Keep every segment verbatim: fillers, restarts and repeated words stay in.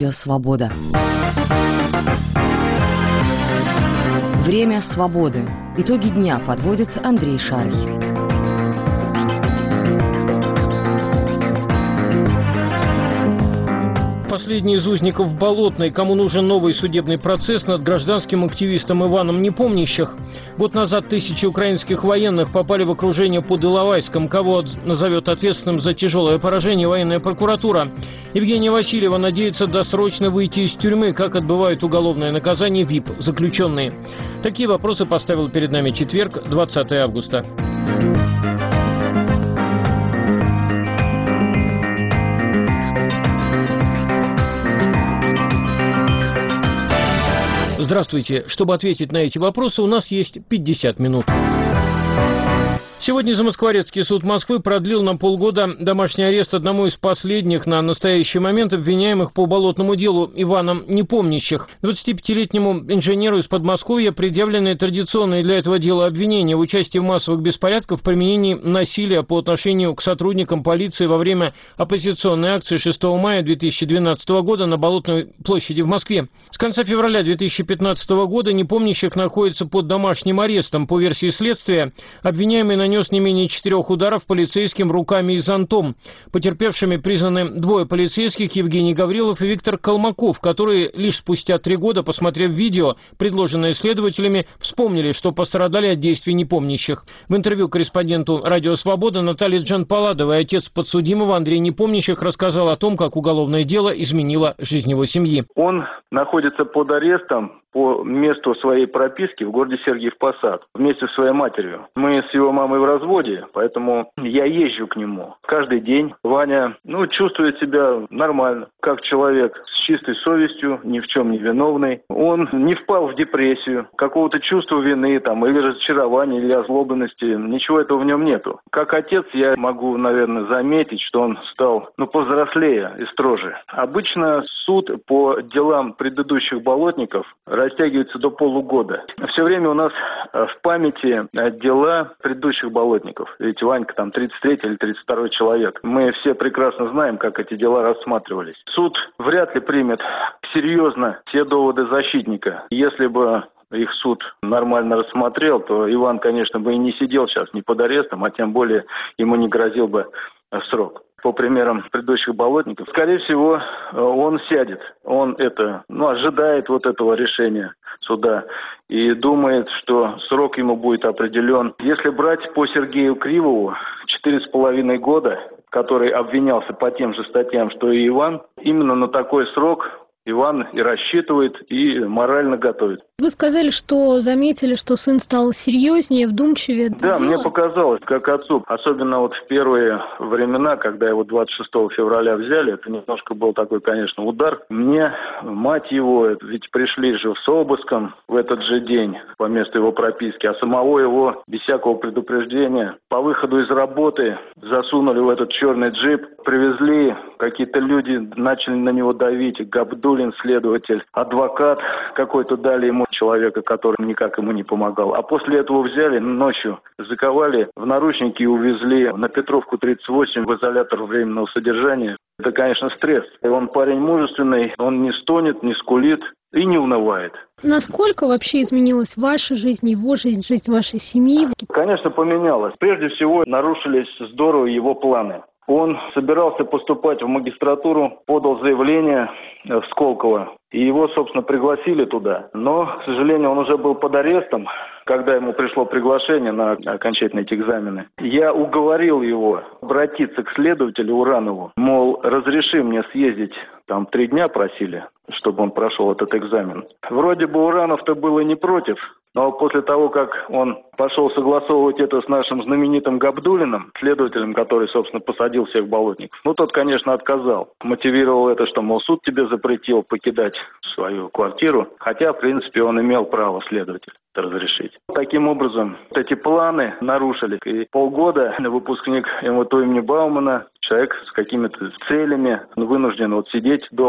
Свобода. Время свободы. Итоги дня подводит Андрей Шарый. Последний из узников Болотной, кому нужен новый судебный процесс над гражданским активистом Иваном Непомнящих. Год назад тысячи украинских военных попали в окружение под Иловайском. Кого назовет ответственным за тяжелое поражение военная прокуратура? Евгения Васильева надеется досрочно выйти из тюрьмы, как отбывают уголовное наказание ви ай пи-заключенные. Такие вопросы поставил перед нами четверг, двадцатого августа. Здравствуйте. Чтобы ответить на эти вопросы, у нас есть пятьдесят минут. Сегодня Замоскворецкий суд Москвы продлил на полгода домашний арест одному из последних на настоящий момент обвиняемых по болотному делу Ивана Непомнящих. двадцатипятилетнему инженеру из Подмосковья предъявлены традиционные для этого дела обвинения в участии в массовых беспорядках, в применении насилия по отношению к сотрудникам полиции во время оппозиционной акции шестого мая две тысячи двенадцатого года на Болотной площади в Москве. С конца февраля две тысячи пятнадцатого года Непомнящих находится под домашним арестом. По версии следствия, обвиняемый на нанес не менее четырех ударов полицейским руками и зонтом. Потерпевшими признаны двое полицейских, Евгений Гаврилов и Виктор Колмаков, которые лишь спустя три года, посмотрев видео, предложенное следователями, вспомнили, что пострадали от действий Непомнящих. В интервью корреспонденту «Радио Свобода» Наталье Джанпаладовой отец подсудимого Андрей Непомнящих рассказал о том, как уголовное дело изменило жизнь его семьи. Он находится под арестом по месту своей прописки в городе Сергиев Посад вместе с своей матерью. Мы с его мамой в разводе, поэтому я езжу к нему каждый день. Ваня, ну, чувствует себя нормально, как человек с чистой совестью, ни в чем не виновный. Он не впал в депрессию, какого-то чувства вины там, или разочарования, или озлобленности. Ничего этого в нем нету. Как отец я могу, наверное, заметить, что он стал, ну, повзрослее и строже. Обычно суд по делам предыдущих болотников растягивается до полугода. Все время у нас в памяти дела предыдущих болотников. Ведь Ванька там тридцать третий или тридцать второй человек. Мы все прекрасно знаем, как эти дела рассматривались. Суд вряд ли примет серьезно все доводы защитника. Если бы их суд нормально рассмотрел, то Иван, конечно, бы и не сидел сейчас ни под арестом, а тем более ему не грозил бы срок. По примерам предыдущих болотников, скорее всего, он сядет. Он это, ну, ожидает вот этого решения суда и думает, что срок ему будет определен. Если брать по Сергею Кривову, четыре с половиной года, который обвинялся по тем же статьям, что и Иван, именно на такой срок Иван и рассчитывает, и морально готовит. Вы сказали, что заметили, что сын стал серьезнее, вдумчивее. Да, мне показалось, как отцу, особенно вот в первые времена, когда его двадцать шестого февраля взяли, это немножко был такой, конечно, удар. Мне, мать его, ведь пришли же с обыском в этот же день по месту его прописки, а самого его без всякого предупреждения по выходу из работы засунули в этот черный джип, привезли, какие-то люди начали на него давить, Габдуллин, следователь, адвокат какой-то дали ему, человека, который никак ему не помогал. А после этого взяли ночью, заковали в наручники и увезли на Петровку тридцать восемь в изолятор временного содержания. Это, конечно, стресс. И он парень мужественный, он не стонет, не скулит и не унывает. Насколько вообще изменилась ваша жизнь, его жизнь, жизнь вашей семьи? Конечно, поменялась. Прежде всего, нарушились здорово его планы. Он собирался поступать в магистратуру, подал заявление в Сколково, и его, собственно, пригласили туда. Но, к сожалению, он уже был под арестом, когда ему пришло приглашение на окончательные эти экзамены. Я уговорил его обратиться к следователю Уранову, мол, разреши мне съездить, там три дня просили, чтобы он прошел этот экзамен. Вроде бы Уранов-то был и не против. Но после того, как он пошел согласовывать это с нашим знаменитым Габдуллиным, следователем, который, собственно, посадил всех болотников, ну, тот, конечно, отказал. Мотивировал это, что, мол, суд тебе запретил покидать свою квартиру, хотя, в принципе, он имел право, следователь, это разрешить. Таким образом, вот эти планы нарушили. И полгода выпускник эм вэ тэ имени Баумана, человек с какими-то целями, вынужден вот сидеть дома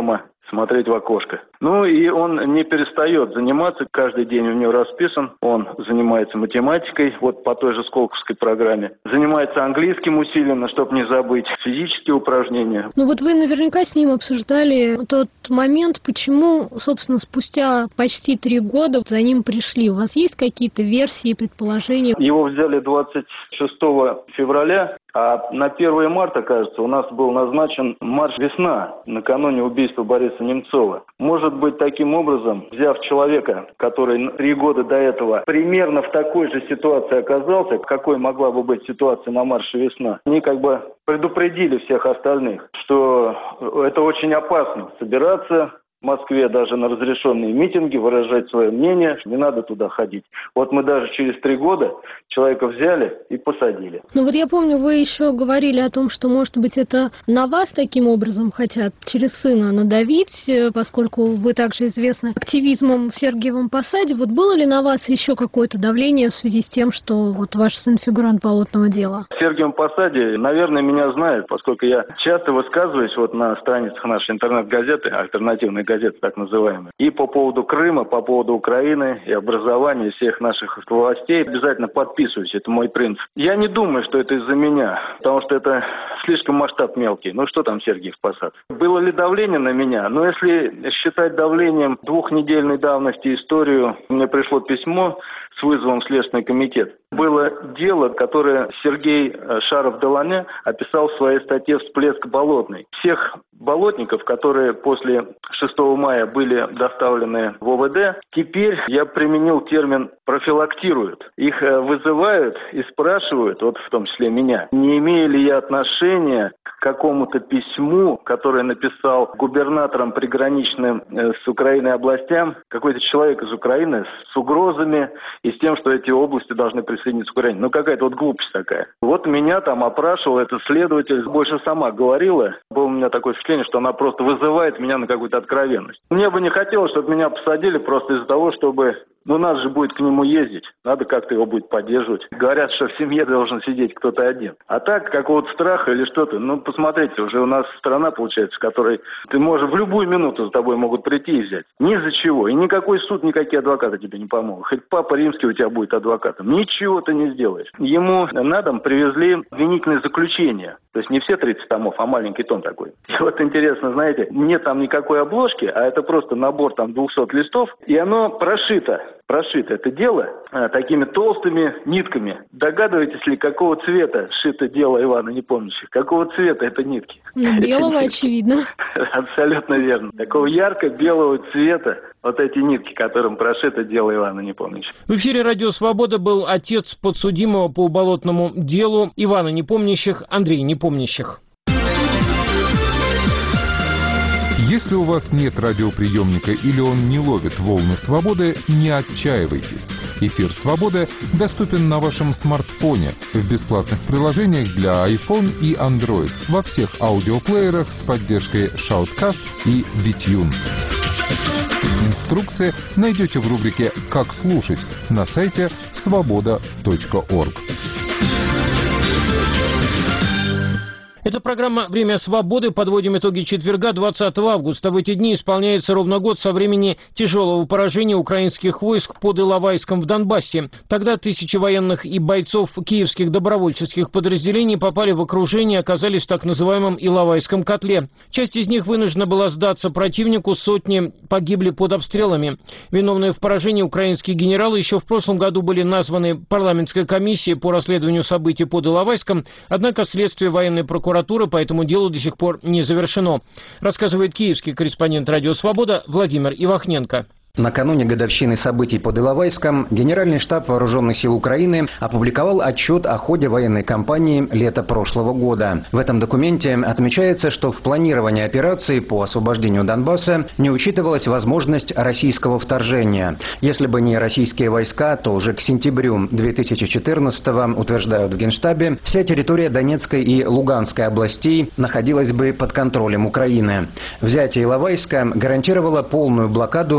смотреть в окошко. Ну и он не перестает заниматься, каждый день у него расписан, он занимается математикой, вот по той же Сколковской программе, занимается английским усиленно, чтобы не забыть, физические упражнения. Ну вот вы наверняка с ним обсуждали тот момент, почему, собственно, спустя почти три года за ним пришли. У вас есть какие-то версии, предположения? Его взяли двадцать шестого февраля, а на первое марта, кажется, у нас был назначен марш «Весна» накануне убийства Бориса Немцова. Может быть, таким образом, взяв человека, который три года до этого примерно в такой же ситуации оказался, какой могла бы быть ситуация на марше «Весна», они как бы предупредили всех остальных, что это очень опасно собираться в Москве даже на разрешенные митинги, выражать свое мнение, не надо туда ходить. Вот мы даже через три года человека взяли и посадили. Ну вот я помню, вы еще говорили о том, что, может быть, это на вас таким образом хотят через сына надавить, поскольку вы также известны активизмом в Сергиевом Посаде. Вот было ли на вас еще какое-то давление в связи с тем, что вот ваш сын фигурант болотного дела? В Сергиевом Посаде, наверное, меня знают, поскольку я часто высказываюсь вот на страницах нашей интернет-газеты, альтернативной газеты, так называемые. И по поводу Крыма, по поводу Украины и образования всех наших властей обязательно подписываюсь. Это мой принцип. Я не думаю, что это из-за меня, потому что это слишком масштаб мелкий. Ну что там Сергиев Посад? Было ли давление на меня? Но если считать давлением двухнедельной давности историю, мне пришло письмо с вызовом в Следственный комитет. Было дело, которое Сергей Шаров-Делане описал в своей статье «Всплеск болотный». Всех болотников, которые после шестого мая были доставлены в ОВД, теперь я применил термин «профилактируют». Их вызывают и спрашивают, вот в том числе меня, не имею ли я отношения к какому-то письму, которое написал губернатором приграничным с Украиной областям какой-то человек из Украины с угрозами и с тем, что эти области должны присоединиться к Украине. Ну, какая-то вот глупость такая. Вот меня там опрашивал этот следователь, больше сама говорила. Было у меня такое впечатление, что она просто вызывает меня на какую-то откровенность. Мне бы не хотелось, чтобы меня посадили просто из-за того, чтобы... Ну, надо же будет к нему ездить, надо как-то его будет поддерживать. Говорят, что в семье должен сидеть кто-то один. А так, какого-то страха или что-то, ну, посмотрите, уже у нас страна, получается, в которой ты можешь в любую минуту за тобой могут прийти и взять. Ни за чего. И никакой суд, никакие адвокаты тебе не помогут. Хоть Папа Римский у тебя будет адвокатом. Ничего ты не сделаешь. Ему на дом привезли обвинительное заключение. То есть не все тридцать томов, а маленький том такой. И вот интересно, знаете, нет там никакой обложки, а это просто набор там двухсот листов, и оно прошито. Прошито это дело а, такими толстыми нитками. Догадываетесь ли, какого цвета шито дело Ивана Непомнящих? Какого цвета это нитки? Ну, белого, очевидно. Абсолютно верно. Такого ярко-белого цвета вот эти нитки, которым прошито дело Ивана Непомнящих. В эфире «Радио Свобода» был отец подсудимого по болотному делу Ивана Непомнящих, Андрей Непомнящих. Если у вас нет радиоприемника или он не ловит волны свободы, не отчаивайтесь. Эфир «Свобода» доступен на вашем смартфоне в бесплатных приложениях для iPhone и Android во всех аудиоплеерах с поддержкой Shoutcast и Bitune. Инструкции найдете в рубрике «Как слушать» на сайте свобода точка орг. Это программа «Время свободы». Подводим итоги четверга, двадцатого августа. В эти дни исполняется ровно год со времени тяжелого поражения украинских войск под Иловайском в Донбассе. Тогда тысячи военных и бойцов киевских добровольческих подразделений попали в окружение и оказались в так называемом Иловайском котле. Часть из них вынуждена была сдаться противнику, сотни погибли под обстрелами. Виновные в поражении украинские генералы еще в прошлом году были названы парламентской комиссией по расследованию событий под Иловайском, однако следствие военной прокуратуры по этому делу до сих пор не завершено, рассказывает киевский корреспондент «Радио Свобода» Владимир Ивахненко. Накануне годовщины событий под Иловайском Генеральный штаб Вооруженных сил Украины опубликовал отчет о ходе военной кампании лета прошлого года. В этом документе отмечается, что в планировании операции по освобождению Донбасса не учитывалась возможность российского вторжения. Если бы не российские войска, то уже к сентябрю две тысячи четырнадцатого, утверждают в Генштабе, вся территория Донецкой и Луганской областей находилась бы под контролем Украины. Взятие Иловайска гарантировало полную блокаду занятых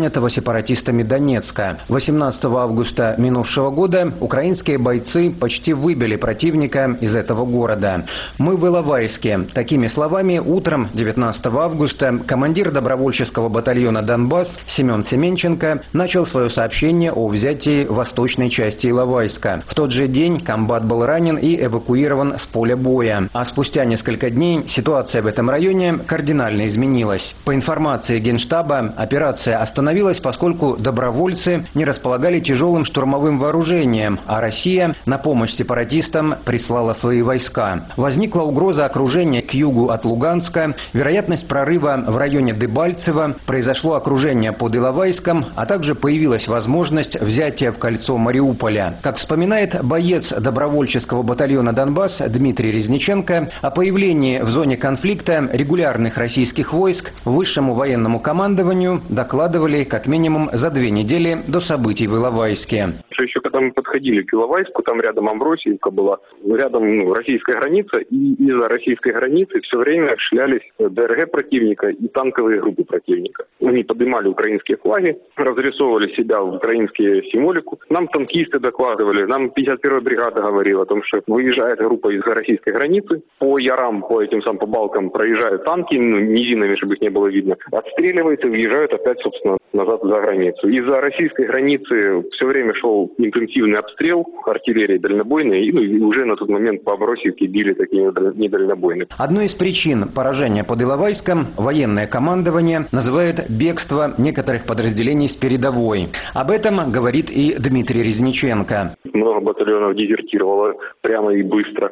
занятого сепаратистами Донецка. восемнадцатого августа минувшего года украинские бойцы почти выбили противника из этого города. «Мы в Иловайске». Такими словами утром девятнадцатого августа командир добровольческого батальона «Донбасс» Семен Семенченко начал свое сообщение о взятии восточной части Иловайска. В тот же день комбат был ранен и эвакуирован с поля боя. А спустя несколько дней ситуация в этом районе кардинально изменилась. По информации Генштаба, операция остановилась, поскольку добровольцы не располагали тяжелым штурмовым вооружением, а Россия на помощь сепаратистам прислала свои войска. Возникла угроза окружения к югу от Луганска, вероятность прорыва в районе Дебальцево, произошло окружение под Иловайском, а также появилась возможность взятия в кольцо Мариуполя. Как вспоминает боец добровольческого батальона «Донбасс» Дмитрий Резниченко, о появлении в зоне конфликта регулярных российских войск высшему военному командованию докладывали как минимум за две недели до событий в Иловайске. Еще когда мы подходили к Иловайску, там рядом Амбросиевка была, рядом ну, российская граница, и из-за российской границы все время шлялись ДРГ противника и танковые группы противника. Они поднимали украинские флаги, разрисовывали себя в украинские символику. Нам танкисты докладывали, нам пятьдесят первая бригада говорила о том, что выезжает группа из-за российской границы, по ярам, по этим самым по балкам проезжают танки, ну, низинами, чтобы их не было видно, отстреливаются, въезжают опять, собственно, назад за границу. Из-за российской границы все время шел интенсивный обстрел, артиллерии дальнобойной, и, ну, и уже на тот момент по Амбросиевке били такие недальнобойные. Одной из причин поражения под Иловайском военное командование называет бегство некоторых подразделений с передовой. Об этом говорит и Дмитрий Резниченко. Много батальонов дезертировало прямо и быстро,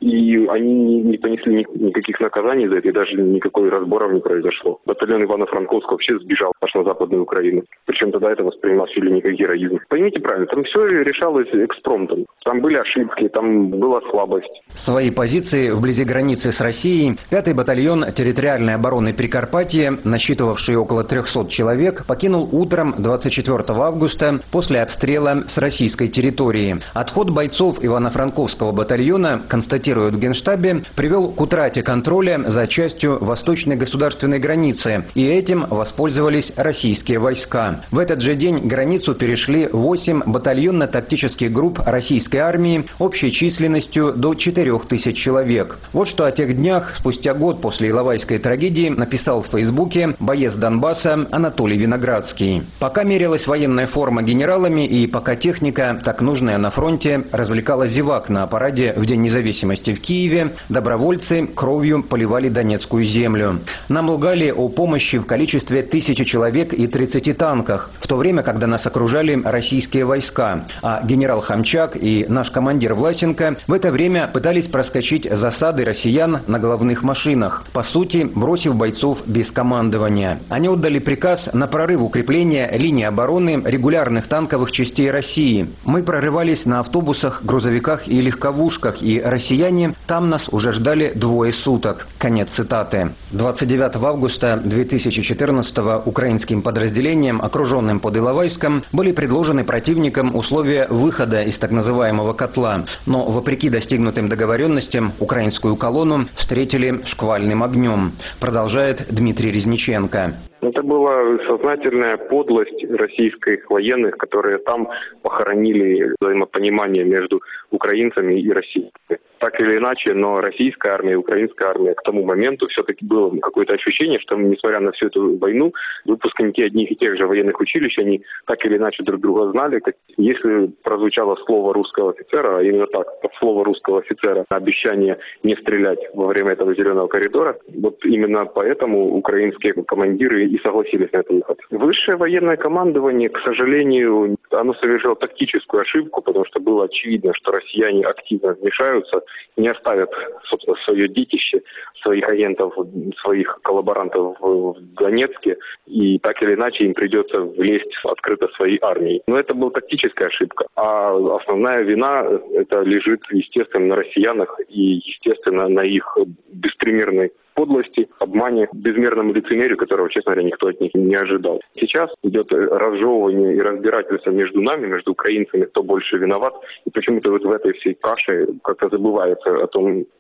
и они не понесли никаких наказаний за это, и даже никакой разборов не произошло. Батальон Ивано-Франковского вообще сбежал аж на Западную Украину. Причем тогда это воспринималось чуть ли не как героизм. Поймите правильно, там все решалось экспромтом. Там были ошибки, там была слабость. Свои позиции вблизи границы с Россией пятый батальон территориальной обороны Прикарпатья, насчитывавший около трехсот человек, покинул утром двадцать четвёртого августа после обстрела с российской территории. Отход бойцов Ивано-Франковского батальона, констатируют в Генштабе, привел к утрате контроля за частью восточной государственной границы, и этим воспользовались российские войска. В этот же день границу перешли восемь батальонно-тактических групп российской армии общей численностью до четырёх тысяч человек. Вот что о тех днях, спустя год после Иловайской трагедии, написал в Фейсбуке боец Донбасса Анатолий Виноградский. Пока мерилась военная форма генералами и пока техника, так нужная на фронте, развлекала зевак на параде в День независимости в Киеве, добровольцы кровью поливали донецкую землю. Нам лгали о помощи в количестве тысячи человек и тридцати танках, в то время, когда нас окружали российские войска, а генерал Хомчак и наш командир Власенко в это время пытались проскочить засады россиян на головных машинах, по сути, бросив бойцов без командования. Они отдали приказ на прорыв укрепления линии обороны регулярных танковых частей России. Мы прорывались на автобусах, грузовиках и легковушках, и россияне там нас уже ждали двое суток. Конец цитаты. двадцать девятого августа две тысячи четырнадцатого украинским подразделениям, окруженным под Иловайском, были предложены противникам условия выхода из так называемого котла. Но, вопреки достигнутым договоренностям, украинскую колонну встретили шквальным огнем. Продолжает Дмитрий Резниченко. Это была сознательная подлость российских военных, которые там похоронили взаимопонимание между украинцами и российцами. Так или иначе, но российская армия и украинская армия к тому моменту все-таки было какое-то ощущение, что, несмотря на всю эту войну, выпускники одних и тех же военных училищ, они так или иначе друг друга знали. Если прозвучало слово русского офицера, а именно так, слово русского офицера, обещание не стрелять во время этого зеленого коридора, вот именно поэтому украинские командиры и согласились на этот выход. Высшее военное командование, к сожалению, оно совершило тактическую ошибку, потому что было очевидно, что россияне активно вмешаются, не оставят, собственно, свое детище, своих агентов, своих коллаборантов в Донецке, и так или иначе им придется влезть открыто своей армией. Но это была тактическая ошибка, а основная вина это лежит, естественно, на россиянах и, естественно, на их беспримерной подлости, обмане, безмерному лицемерию, которого, честно говоря, никто от них не ожидал. Сейчас идет разжевывание и разбирательство между нами, между украинцами, кто больше виноват. И почему-то вот в этой всей каше как-то забывается о том,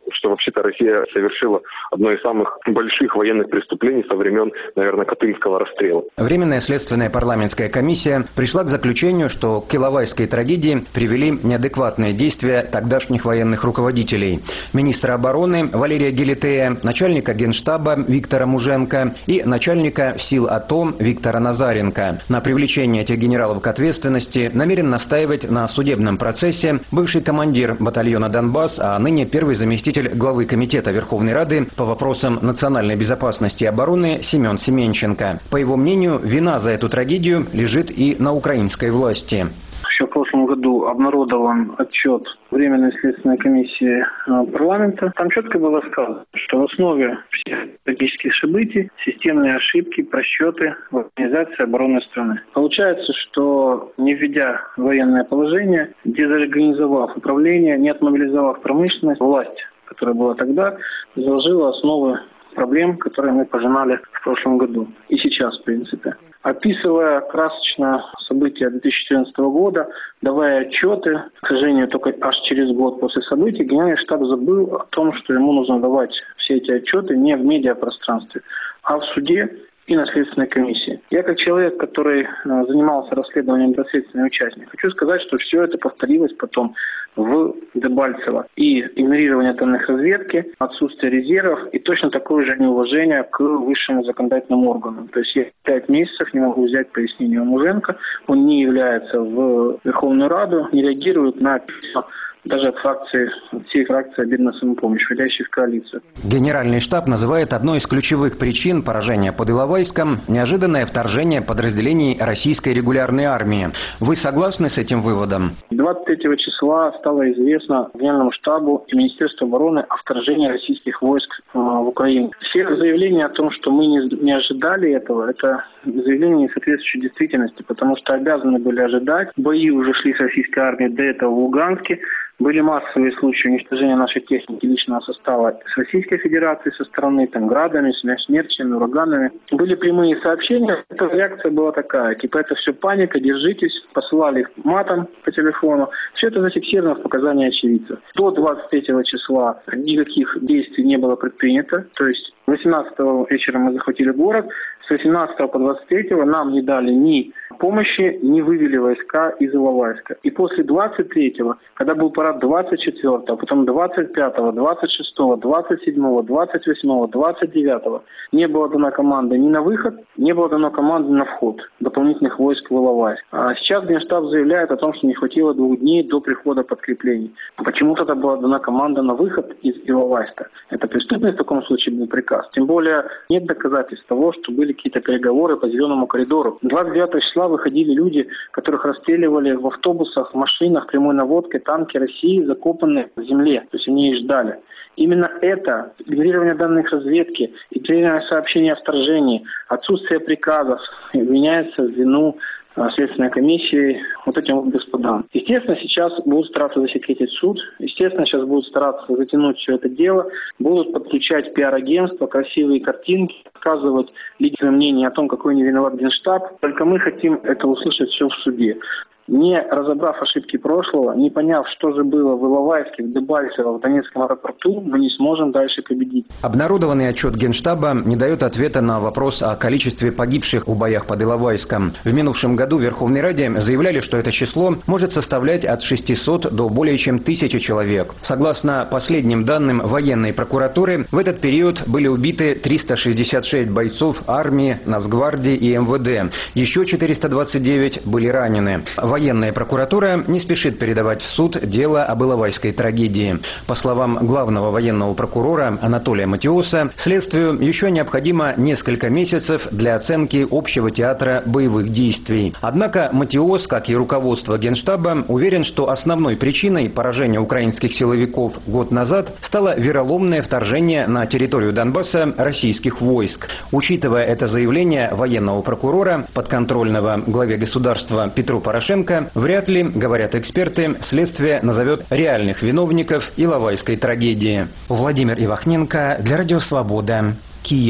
что вообще-то Россия совершила одно из самых больших военных преступлений со времен, наверное, Катынского расстрела. Временная следственная парламентская комиссия пришла к заключению, что к Иловайской трагедии привели неадекватные действия тогдашних военных руководителей. Министра обороны Валерия Гелетея, начальника Генштаба Виктора Муженко и начальника сил АТО Виктора Назаренко. На привлечение этих генералов к ответственности намерен настаивать на судебном процессе бывший командир батальона «Донбасс», а ныне первый заместитель главы Комитета Верховной Рады по вопросам национальной безопасности и обороны Семен Семенченко. По его мнению, вина за эту трагедию лежит и на украинской власти. Еще в прошлом году обнародован отчет Временной следственной комиссии парламента. Там четко было сказано, что в основе всех трагических событий системные ошибки, просчеты в организации обороны страны. Получается, что не введя военное положение, дезорганизовав управление, не отмобилизовав промышленность, власть, которая была тогда, заложила основы проблем, которые мы пожинали в прошлом году и сейчас, в принципе. Описывая красочно события две тысячи четырнадцатого года, давая отчеты, к сожалению, только аж через год после событий, Генеральный штаб забыл о том, что ему нужно давать все эти отчеты не в медиапространстве, а в суде и на следственной комиссии. Я, как человек, который занимался расследованием непосредственный участник, хочу сказать, что все это повторилось потом в Дебальцево. И игнорирование данных разведки, отсутствие резервов и точно такое же неуважение к высшему законодательному органу. То есть я пять месяцев не могу взять пояснение у Муженко, он не является в Верховную Раду, не реагирует на письма даже от фракции, от всей фракции «Объединенная самопомощь», входящей в коалицию. Генеральный штаб называет одной из ключевых причин поражения под Иловайском неожиданное вторжение подразделений российской регулярной армии. Вы согласны с этим выводом? двадцать третьего числа стало известно Генеральному штабу и Министерству обороны о вторжении российских войск э, в Украину. Все заявления о том, что мы не, не ожидали этого, это заявление не соответствующее действительности, потому что обязаны были ожидать. Бои уже шли с российской армией до этого в Луганске. Были массовые случаи уничтожения нашей техники личного состава с Российской Федерации со стороны, там, градами, смерчами, ураганами. Были прямые сообщения, эта реакция была такая, типа это все паника, держитесь, посылали их матом по телефону. Все это зафиксировано в показании очевидцев. До двадцать третьего числа никаких действий не было предпринято, то есть восемнадцатого вечера мы захватили город, с восемнадцатого по двадцать третьего нам не дали ни помощи, не вывели войска из Иловайска. И после двадцать третьего, когда был парад двадцать четвёртого, потом двадцать пятого, двадцать шестого, двадцать седьмого, двадцать восьмого, двадцать девятого, не было дано команды ни на выход, не было дано команды на вход дополнительных войск в Иловайск. А сейчас Генштаб заявляет о том, что не хватило двух дней до прихода подкреплений. Почему тогда была дана команда на выход из Иловайска? Это преступный в таком случае был приказ. Тем более нет доказательств того, что были какие-то переговоры по зеленому коридору. двадцать девятого числа выходили люди, которых расстреливали в автобусах, в машинах, прямой наводкой, танки России, закопанные в земле. То есть они их ждали. Именно это, игнорирование данных разведки, игнорирование сообщений о вторжении, отсутствие приказов обвиняется в вину Следственной комиссии вот этим вот господам. Естественно, сейчас будут стараться засекретить суд, естественно, сейчас будут стараться затянуть все это дело, будут подключать пиар-агентства, красивые картинки, рассказывать лидеры мнения о том, какой не виноват Генштаб. Только мы хотим это услышать все в суде. Не разобрав ошибки прошлого, не поняв, что же было в Иловайске, в Дебальцево, в Донецком аэропорту, мы не сможем дальше победить. Обнародованный отчет Генштаба не дает ответа на вопрос о количестве погибших в боях под Иловайском. В минувшем году в Верховной Раде заявляли, что это число может составлять от шестисот до более чем тысячи человек. Согласно последним данным военной прокуратуры, в этот период были убиты триста шестьдесят шесть бойцов армии, Нацгвардии и эм вэ дэ. Еще четыреста двадцать девять были ранены. Военная прокуратура не спешит передавать в суд дело об Иловайской трагедии. По словам главного военного прокурора Анатолия Матиоса, следствию еще необходимо несколько месяцев для оценки общего театра боевых действий. Однако Матиос, как и руководство Генштаба, уверен, что основной причиной поражения украинских силовиков год назад стало вероломное вторжение на территорию Донбасса российских войск. Учитывая это заявление военного прокурора, подконтрольного главе государства Петру Порошенко, вряд ли, говорят эксперты, следствие назовет реальных виновников Иловайской трагедии. Владимир Ивахненко для Радио Свобода, Киев.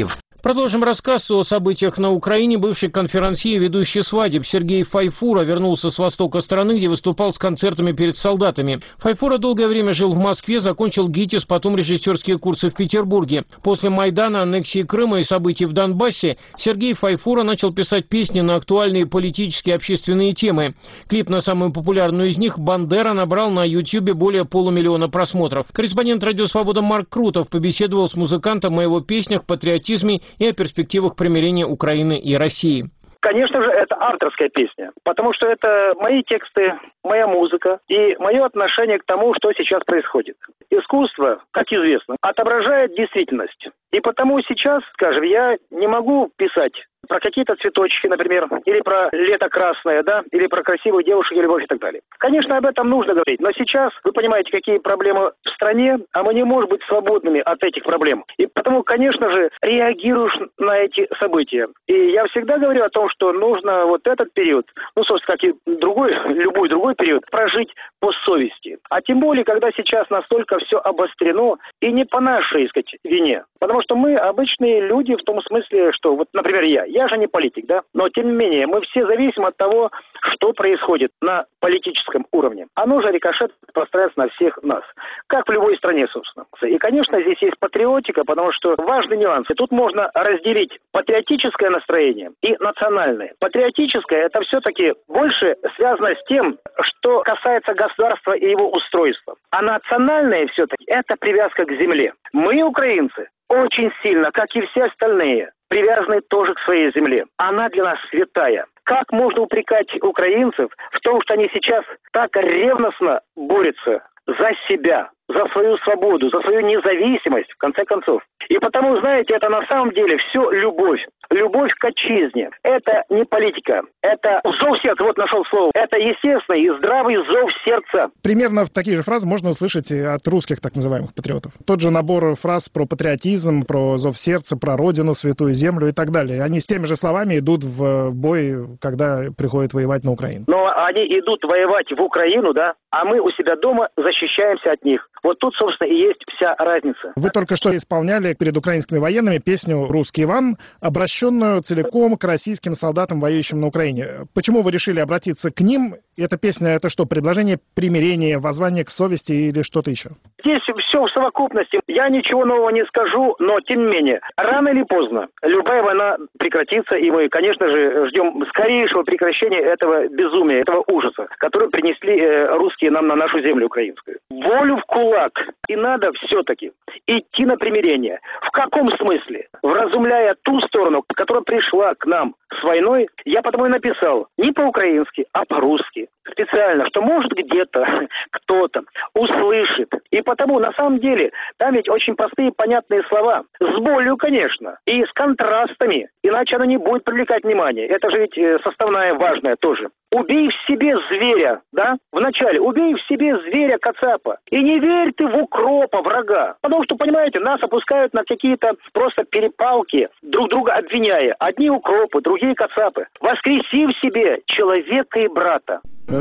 Продолжим рассказ о событиях на Украине. Бывший конферансье и ведущий свадеб Сергей Файфура вернулся с востока страны, где выступал с концертами перед солдатами. Файфура долгое время жил в Москве, закончил ГИТИС, потом режиссерские курсы в Петербурге. После Майдана, аннексии Крыма и событий в Донбассе Сергей Файфура начал писать песни на актуальные политические и общественные темы. Клип на самую популярную из них «Бандера» набрал на Ютьюбе более полумиллиона просмотров. Корреспондент «Радио Свобода» Марк Крутов побеседовал с музыкантом о его песнях, патриотизме и о перспективах примирения Украины и России. Конечно же, это авторская песня, потому что это мои тексты, моя музыка и мое отношение к тому, что сейчас происходит. Искусство, как известно, отображает действительность. И потому сейчас, скажем, я не могу писать про какие-то цветочки, например, или про лето красное, да, или про красивую девушку и любовь и так далее. Конечно, об этом нужно говорить, но сейчас вы понимаете, какие проблемы в стране, а мы не можем быть свободными от этих проблем. И потому, конечно же, реагируешь на эти события. И я всегда говорю о том, что нужно вот этот период, ну, собственно, как и другой, любой другой период, прожить по совести. А тем более, когда сейчас настолько все обострено, и не по нашей, так сказать, вине. Потому что мы обычные люди в том смысле, что, вот, например, я, я же не политик, да, но тем не менее, мы все зависим от того, что происходит на политическом уровне. Оно же рикошет пространствует на всех нас, как в любой стране, собственно. И, конечно, здесь есть патриотика, потому что важный нюанс. И тут можно разделить патриотическое настроение и национальное. Патриотическое – это все-таки больше связано с тем, что касается государства и его устройства. А национальное все-таки – это привязка к земле. Мы, украинцы, очень сильно, как и все остальные, привязаны тоже к своей земле. Она для нас святая. Как можно упрекать украинцев в том, что они сейчас так ревностно борются за себя, за свою свободу, за свою независимость, в конце концов? И потому, знаете, это на самом деле все любовь. Любовь к отчизне. Это не политика. Это зов сердца. Вот нашел слово. Это естественный и здравый зов сердца. Примерно такие же фразы можно услышать и от русских так называемых патриотов. Тот же набор фраз про патриотизм, про зов сердца, про родину, святую землю и так далее. Они с теми же словами идут в бой, когда приходят воевать на Украину. Но они идут воевать в Украину, да, а мы у себя дома защищаемся от них. Вот тут, собственно, и есть вся разница. Вы только что исполняли перед украинскими военными песню «Русский Иван», обращенную целиком к российским солдатам, воюющим на Украине. Почему вы решили обратиться к ним? Эта песня, это что, предложение примирения, воззвание к совести или что-то еще? Здесь все в совокупности. Я ничего нового не скажу, но тем не менее, рано или поздно любая война прекратится, и мы, конечно же, ждем скорейшего прекращения этого безумия, этого ужаса, который принесли э, русские нам на нашу землю украинскую. Волю в кулак. И надо все-таки идти на примирение. В каком смысле? Вразумляя ту сторону, которая пришла к нам с войной, я потому и написал не по-украински, а по-русски. Специально, что может где-то кто-то услышит. И потому, на самом деле, там ведь очень простые понятные слова. С болью, конечно, и с контрастами. Иначе оно не будет привлекать внимание. Это же ведь составная важная тоже. Убей в себе зверя, да? Вначале убей в себе зверя кацапа. И не верь ты в укропа врага. Потому что, понимаете, нас опускают на какие-то просто перепалки, друг друга обвиняя. Одни укропы, другие кацапы. Воскреси в себе человека и брата.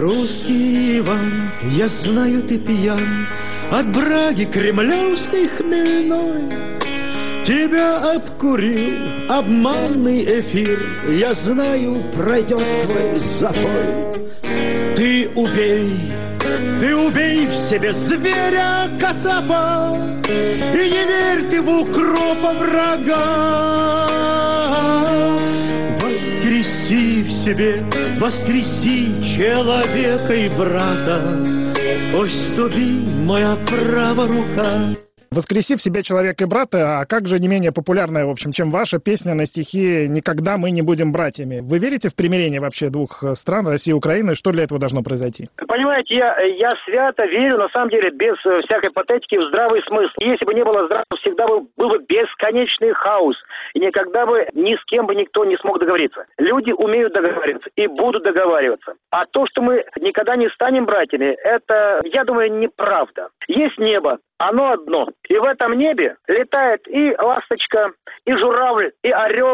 Русский Иван, я знаю, ты пьян от браги кремлевской хмельной. Тебя обкурил обманный эфир, я знаю, пройдет твой запой. Ты убей, ты убей в себе зверя кацапа, и не верь ты в укропа врага. Воскреси в себе, воскреси человека и брата, ось тобі моя права рука. «Воскреси в себе человека и брата», а как же не менее популярная, в общем, чем ваша песня на стихи «Никогда мы не будем братьями». Вы верите в примирение вообще двух стран, России и Украины? Что для этого должно произойти? Понимаете, я, я свято верю, на самом деле, без всякой патетики, в здравый смысл. Если бы не было здравого, всегда был, был бы бесконечный хаос. И никогда бы ни с кем бы никто не смог договориться. Люди умеют договариваться и будут договариваться. А то, что мы никогда не станем братьями, это, я думаю, неправда. Есть небо. Оно одно. И в этом небе летает и ласточка, и журавль, и орел,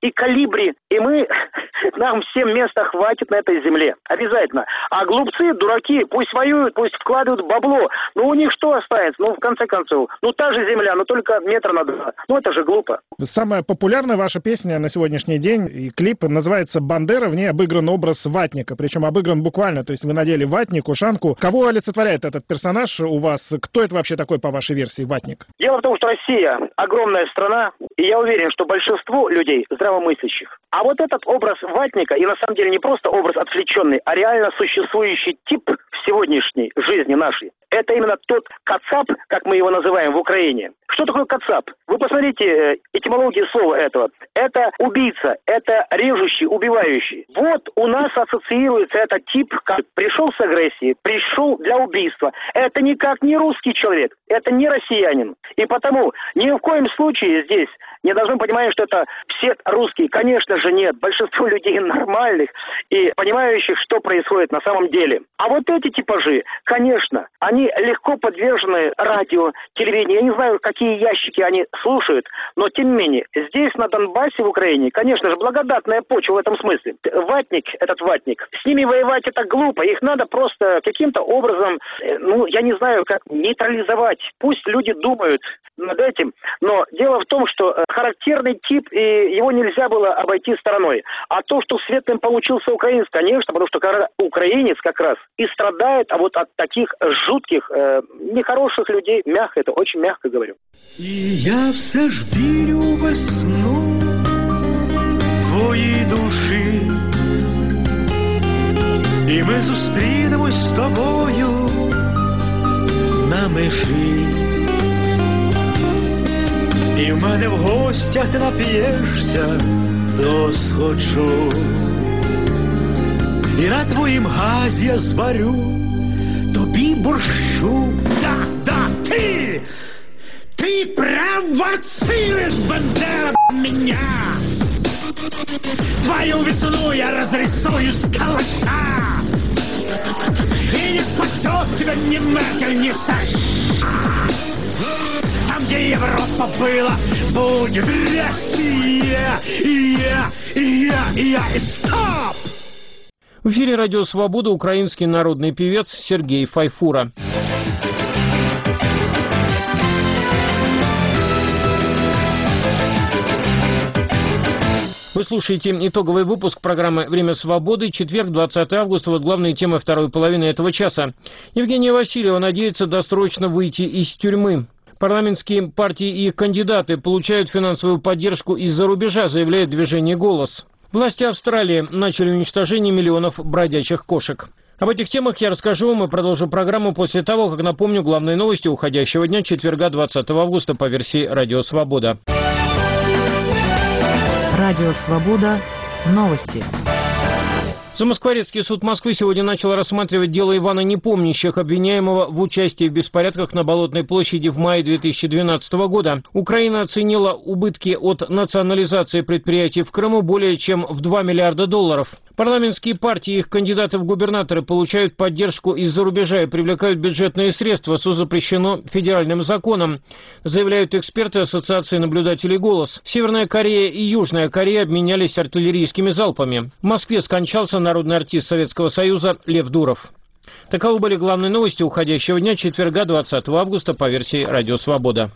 и колибри, и мы, нам всем места хватит на этой земле. Обязательно. А глупцы, дураки, пусть воюют, пусть вкладывают бабло. Ну, у них что останется? Ну, в конце концов, ну, та же земля, но только метра на два. Ну, это же глупо. Самая популярная ваша песня на сегодняшний день и клип называется «Бандера». В ней обыгран образ ватника. Причем обыгран буквально. То есть вы надели ватник, ушанку. Кого олицетворяет этот персонаж у вас? Кто это вообще такой, по вашей версии, ватник? Дело в том, что Россия огромная страна, и я уверен, что большинство людей здравомыслящих. А вот этот образ ватника, и на самом деле не просто образ отвлеченный, а реально существующий тип в сегодняшней жизни нашей, это именно тот кацап, как мы его называем в Украине. Что такое кацап? Вы посмотрите этимологию слова этого. Это убийца, это режущий, убивающий. Вот у нас ассоциируется этот тип, как пришел с агрессией, пришел для убийства. Это никак не русский человек, это не россиянин. И потому ни в коем случае здесь не должны понимать, что это все русские. Конечно же нет. Большинство людей нормальных и понимающих, что происходит на самом деле. А вот эти типажи, конечно, они легко подвержены радио, телевидению. Я не знаю, какие ящики они слушают, но тем не менее, здесь, на Донбассе, в Украине, конечно же, благодатная почва в этом смысле. Ватник, этот ватник, с ними воевать это глупо. Их надо просто каким-то образом, ну, я не знаю, как нейтрализовать. Пусть люди думают над этим, но дело в том, что характерный тип, и его нельзя было обойти стороной. А то, что светлым получился украинец, конечно, потому что украинец как раз и страдает, а вот от таких жутких, э, нехороших людей, мягко, это очень мягко говорю. І я все ж вірю в весну твоїй душі, і ми зустрінемось з тобою на межі. І в мене в гостях ти нап'єшся до сходжу, і на твоїм газі я зварю тобі борщу. Да, да, ти! Ты провоцируешь, Бандера, меня! Твою весну я разрисую с калаша! И не спасет тебя ни Меркель, ни Саша! Там, где Европа была, будет Россия! И я, и я, и я, и стоп! В эфире «Радио Свобода» украинский народный певец Сергей Файфура. Вы слушаете итоговый выпуск программы «Время свободы», четверг, двадцатого августа. Вот главные темы второй половины этого часа. Евгения Васильева надеется досрочно выйти из тюрьмы. Парламентские партии и их кандидаты получают финансовую поддержку из-за рубежа, заявляет движение «Голос». Власти Австралии начали уничтожение миллионов бродячих кошек. Об этих темах я расскажу вам и продолжу программу после того, как напомню главные новости уходящего дня, четверга, двадцатого августа, по версии «Радио Свобода». Радио Свобода. Новости. Замоскворецкий суд Москвы сегодня начал рассматривать дело Ивана Непомнящих, обвиняемого в участии в беспорядках на Болотной площади в мае две тысячи двенадцатого года. Украина оценила убытки от национализации предприятий в Крыму более чем в два миллиарда долларов. Парламентские партии и их кандидаты в губернаторы получают поддержку из-за рубежа и привлекают бюджетные средства, что запрещено федеральным законом, заявляют эксперты Ассоциации наблюдателей «Голос». Северная Корея и Южная Корея обменялись артиллерийскими залпами. В Москве скончался народный артист Советского Союза Лев Дуров. Таковы были главные новости уходящего дня, четверга, двадцатого августа, по версии «Радио Свобода».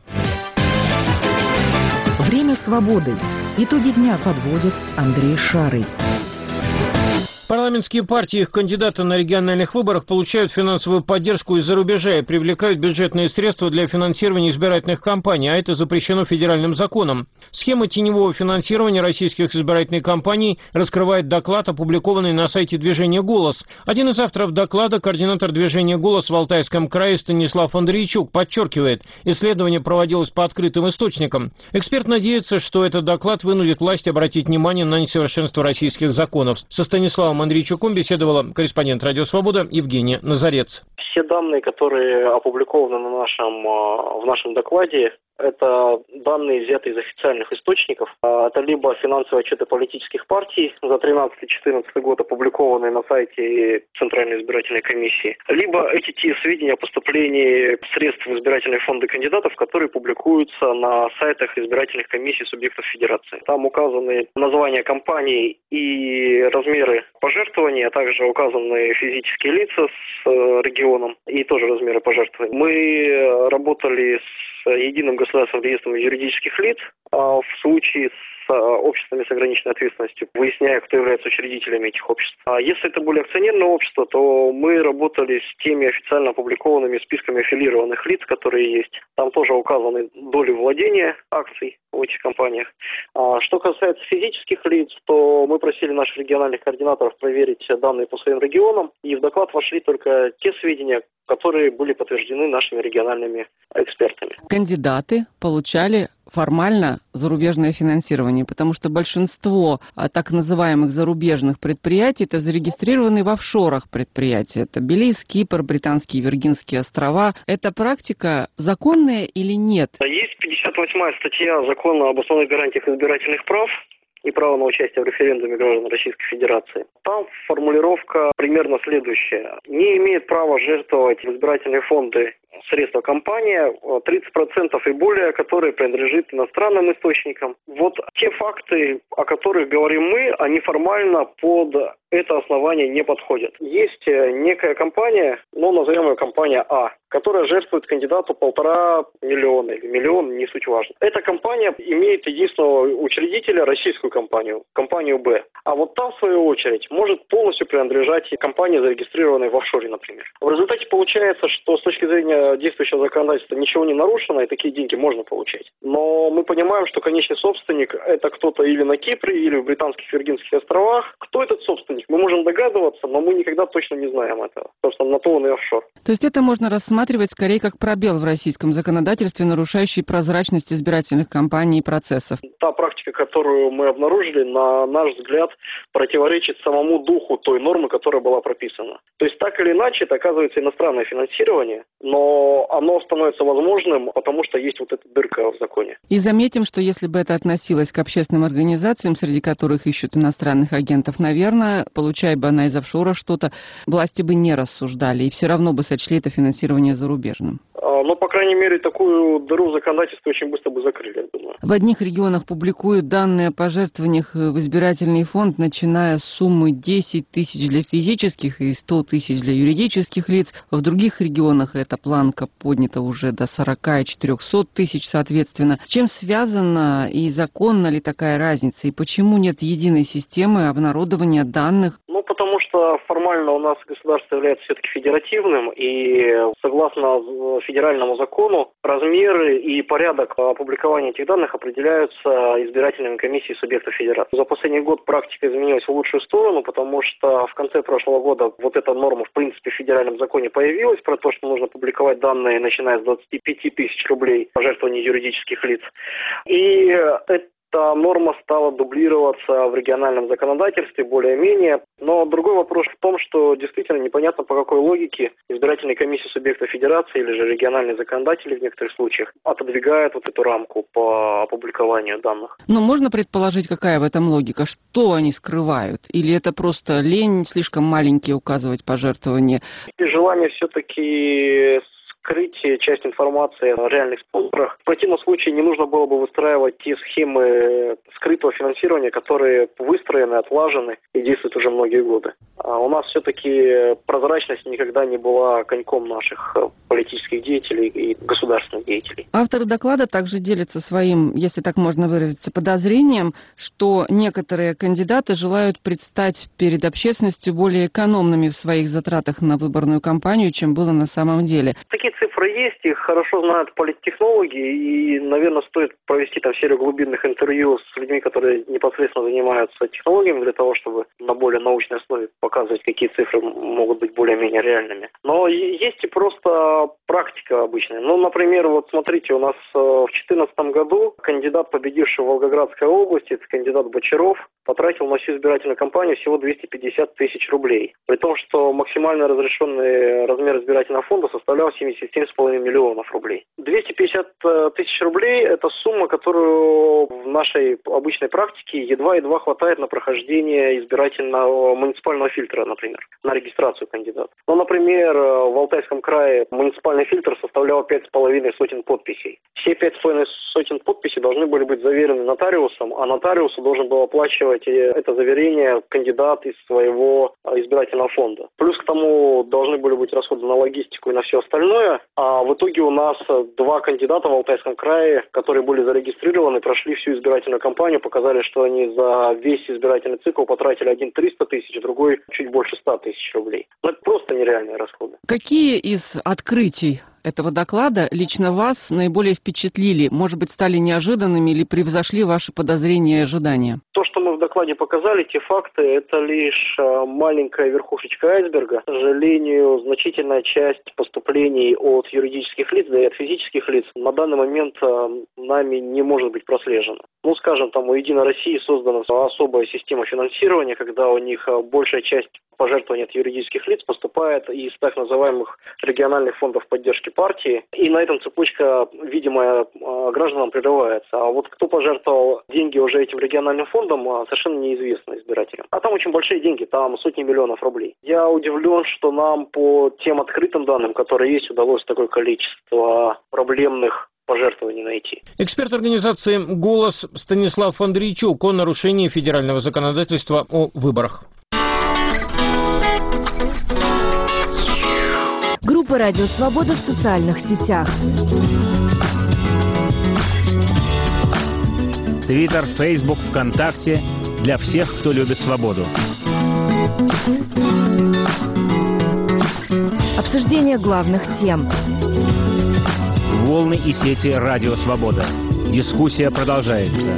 Время свободы. Итоги дня подводит Андрей Шарый. Парламентские партии и их кандидаты на региональных выборах получают финансовую поддержку из-за рубежа и привлекают бюджетные средства для финансирования избирательных кампаний, а это запрещено федеральным законом. Схема теневого финансирования российских избирательных кампаний раскрывает доклад, опубликованный на сайте движения «Голос». Один из авторов доклада, координатор движения «Голос» в Алтайском крае Станислав Андрейчук, подчеркивает, исследование проводилось по открытым источникам. Эксперт надеется, что этот доклад вынудит власть обратить внимание на несовершенство российских законов. Со Станиславом Андрейчуком беседовала корреспондент «Радио Свобода» Евгения Назарец. Все данные, которые опубликованы на нашем, в нашем докладе, Это данные, взятые из официальных источников. Это либо финансовые отчеты политических партий за тринадцатый-четырнадцатый год, опубликованные на сайте Центральной избирательной комиссии, либо эти те сведения о поступлении средств в избирательные фонды кандидатов, которые публикуются на сайтах избирательных комиссий субъектов федерации. Там указаны названия компаний и размеры пожертвований, а также указаны физические лица с регионом и тоже размеры пожертвований. Мы работали с единым государственным реестром юридических лиц, а в случае с обществами с ограниченной ответственностью, выясняя, кто является учредителями этих обществ. А если это были акционерные общества, то мы работали с теми официально опубликованными списками аффилированных лиц, которые есть. Там тоже указаны доли владения акций в этих компаниях. А что касается физических лиц, то мы просили наших региональных координаторов проверить данные по своим регионам, и в доклад вошли только те сведения, которые были подтверждены нашими региональными экспертами. Кандидаты получали формально зарубежное финансирование, потому что большинство так называемых зарубежных предприятий это зарегистрированы в офшорах предприятия. Это Белиз, Кипр, Британские Виргинские острова. Эта практика законная или нет? Есть пятьдесят восьмая статья Закона об основных гарантиях избирательных прав и право на участие в референдуме граждан Российской Федерации. Там формулировка примерно следующая. Не имеет права жертвовать в избирательные фонды средства компания, тридцать процентов и более, которые принадлежат иностранным источникам. Вот те факты, о которых говорим мы, они формально под это основание не подходят. Есть некая компания, ну, назовем ее компания А, которая жертвует кандидату полтора миллиона или миллион, не суть важно. Эта компания имеет единственного учредителя, российскую компанию, компанию Б. А вот та, в свою очередь, может полностью принадлежать компании, зарегистрированной в офшоре, например. В результате получается, что с точки зрения действующего законодательства ничего не нарушено, и такие деньги можно получать. Но мы понимаем, что конечный собственник – это кто-то или на Кипре, или в Британских Виргинских островах. Кто этот собственник? Мы можем догадываться, но мы никогда точно не знаем этого. Собственно, на то он и офшор. То есть это можно рассматривать скорее как пробел в российском законодательстве, нарушающий прозрачность избирательных кампаний и процессов. Та практика, которую мы обнаружили, на наш взгляд, противоречит самому духу той нормы, которая была прописана. То есть так или иначе, это оказывается иностранное финансирование, но оно становится возможным, потому что есть вот эта дырка в законе. И заметим, что если бы это относилось к общественным организациям, среди которых ищут иностранных агентов, наверное, получая бы она из офшора что-то, власти бы не рассуждали и все равно бы сочли это финансирование зарубежным. Но, по крайней мере, такую дыру в законодательстве очень быстро бы закрыли, я думаю. В одних регионах публикуют данные о пожертвованиях в избирательный фонд, начиная с суммы десять тысяч для физических и сто тысяч для юридических лиц. В других регионах эта планка поднята уже до сорок и четыреста тысяч, соответственно. С чем связана и законна ли такая разница? И почему нет единой системы обнародования данных? Ну, потому что формально у нас государство является все-таки федеративным, и согласно федеральному закону размеры и порядок опубликования этих данных определяются избирательными комиссиями субъектов федерации. За последний год практика изменилась в лучшую сторону, потому что в конце прошлого года вот эта норма в принципе в федеральном законе появилась про то, что нужно публиковать данные, начиная с двадцати пяти тысяч рублей пожертвований юридических лиц. И это Эта норма стала дублироваться в региональном законодательстве более-менее. Но другой вопрос в том, что действительно непонятно, по какой логике избирательные комиссии субъектов федерации или же региональные законодатели в некоторых случаях отодвигают вот эту рамку по опубликованию данных. Но можно предположить, какая в этом логика? Что они скрывают? Или это просто лень, слишком маленькие указывать пожертвования? И желание все-таки скрыть часть информации о реальных спонсорах. В противном случае не нужно было бы выстраивать те схемы скрытого финансирования, которые выстроены, отлажены и действуют уже многие годы. А у нас все-таки прозрачность никогда не была коньком наших политических деятелей и государственных деятелей. Авторы доклада также делятся своим, если так можно выразиться, подозрением, что некоторые кандидаты желают предстать перед общественностью более экономными в своих затратах на выборную кампанию, чем было на самом деле. Такие цифры есть, их хорошо знают политтехнологи, и, наверное, стоит провести там серию глубинных интервью с людьми, которые непосредственно занимаются технологиями, для того, чтобы на более научной основе показывать, какие цифры могут быть более-менее реальными. Но есть и просто практика обычная. Ну, например, вот смотрите, у нас в две тысячи четырнадцатом году кандидат, победивший в Волгоградской области, это кандидат Бочаров, потратил на всю избирательную кампанию всего двести пятьдесят тысяч рублей. При том, что максимально разрешенный размер избирательного фонда составлял семьдесят семь с половиной миллионов рублей. двести пятьдесят тысяч рублей – это сумма, которую в нашей обычной практике едва-едва хватает на прохождение избирательного муниципального фильтра, например, на регистрацию кандидата. Ну, например, в Алтайском крае муниципальный фильтр составлял пять с половиной сотен подписей. Все пять с половиной сотен подписей должны были быть заверены нотариусом, а нотариусу должен был оплачивать это заверение кандидат из своего избирательного фонда. Плюс к тому должны были быть расходы на логистику и на все остальное. А в итоге у нас два кандидата в Алтайском крае, которые были зарегистрированы, прошли всю избирательную кампанию, показали, что они за весь избирательный цикл потратили один триста тысяч, другой чуть больше ста тысяч рублей. Ну, это просто нереальные расходы. Какие из открытий этого доклада лично вас наиболее впечатлили? Может быть, стали неожиданными или превзошли ваши подозрения и ожидания? То, что мы в докладе показали, те факты, это лишь маленькая верхушечка айсберга. К сожалению, значительная часть поступлений от юридических лиц, да и от физических лиц на данный момент нами не может быть прослежена. Ну, скажем, там у «Единой России» создана особая система финансирования, когда у них большая часть пожертвований от юридических лиц поступает из так называемых региональных фондов поддержки партии. И на этом цепочка, видимо, гражданам прерывается. А вот кто пожертвовал деньги уже этим региональным фондом, совершенно неизвестно избирателям. А там очень большие деньги, там сотни миллионов рублей. Я удивлен, что нам по тем открытым данным, которые есть, удалось такое количество проблемных пожертвований найти. Эксперт организации «Голос» Станислав Андрейчук о нарушении федерального законодательства о выборах. Группа «Радио Свобода» в социальных сетях. Твиттер, Фейсбук, ВКонтакте. Для всех, кто любит свободу. Обсуждение главных тем. Волны и сети «Радио Свобода». Дискуссия продолжается.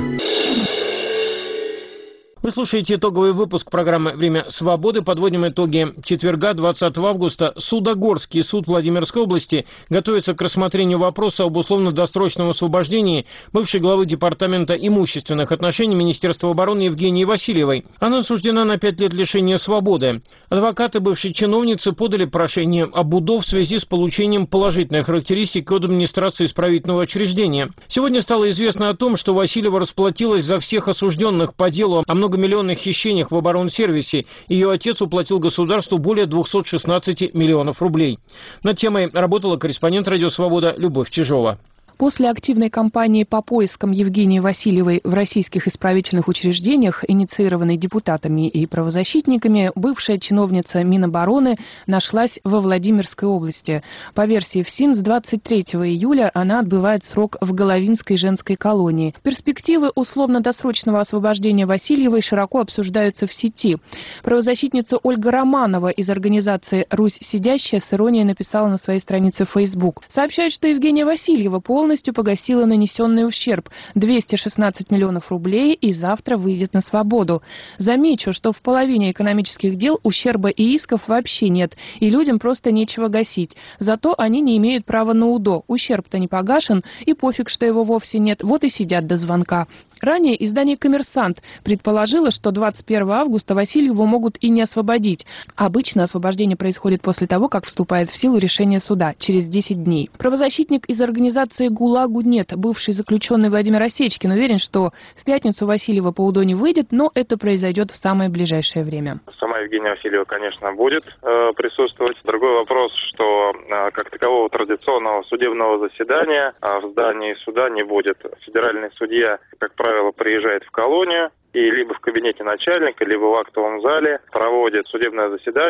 Вы слушаете итоговый выпуск программы «Время свободы». Подводим итоги четверга, двадцатого августа. Судогорский суд Владимирской области готовится к рассмотрению вопроса об условно-досрочном освобождении бывшей главы Департамента имущественных отношений Министерства обороны Евгении Васильевой. Она осуждена на пять лет лишения свободы. Адвокаты бывшей чиновницы подали прошение об УДО в связи с получением положительной характеристики от администрации исправительного учреждения. Сегодня стало известно о том, что Васильева расплатилась за всех осужденных по делу о многомиллионных хищениях в оборонсервисе. Ее отец уплатил государству более двухсот шестнадцати миллионов рублей. Над темой работала корреспондент «Радио Свобода» Любовь Чижова. После активной кампании по поискам Евгении Васильевой в российских исправительных учреждениях, инициированной депутатами и правозащитниками, бывшая чиновница Минобороны нашлась во Владимирской области. По версии ФСИН, с двадцать третьего июля она отбывает срок в Головинской женской колонии. Перспективы условно-досрочного освобождения Васильевой широко обсуждаются в сети. Правозащитница Ольга Романова из организации «Русь сидящая» с иронией написала на своей странице в Facebook. Сообщает, что Евгения Васильева полностью полностью погасила нанесенный ущерб – двести шестнадцать миллионов рублей и завтра выйдет на свободу. Замечу, что в половине экономических дел ущерба и исков вообще нет, и людям просто нечего гасить. Зато они не имеют права на УДО. Ущерб-то не погашен, и пофиг, что его вовсе нет. Вот и сидят до звонка. Ранее издание «Коммерсант» предположило, что двадцать первого августа Васильеву могут и не освободить. Обычно освобождение происходит после того, как вступает в силу решение суда, через десять дней. Правозащитник из организации «ГУЛАГу нет», бывший заключенный Владимир Осечкин, уверен, что в пятницу Васильева по УДО не выйдет, но это произойдет в самое ближайшее время. Сама Евгения Васильева, конечно, будет э, присутствовать. Другой вопрос, что э, как такового традиционного судебного заседания э, в здании суда не будет. Федеральный судья, как правило, приезжает в колонию и либо в кабинете начальника, либо в актовом зале проводит судебное заседание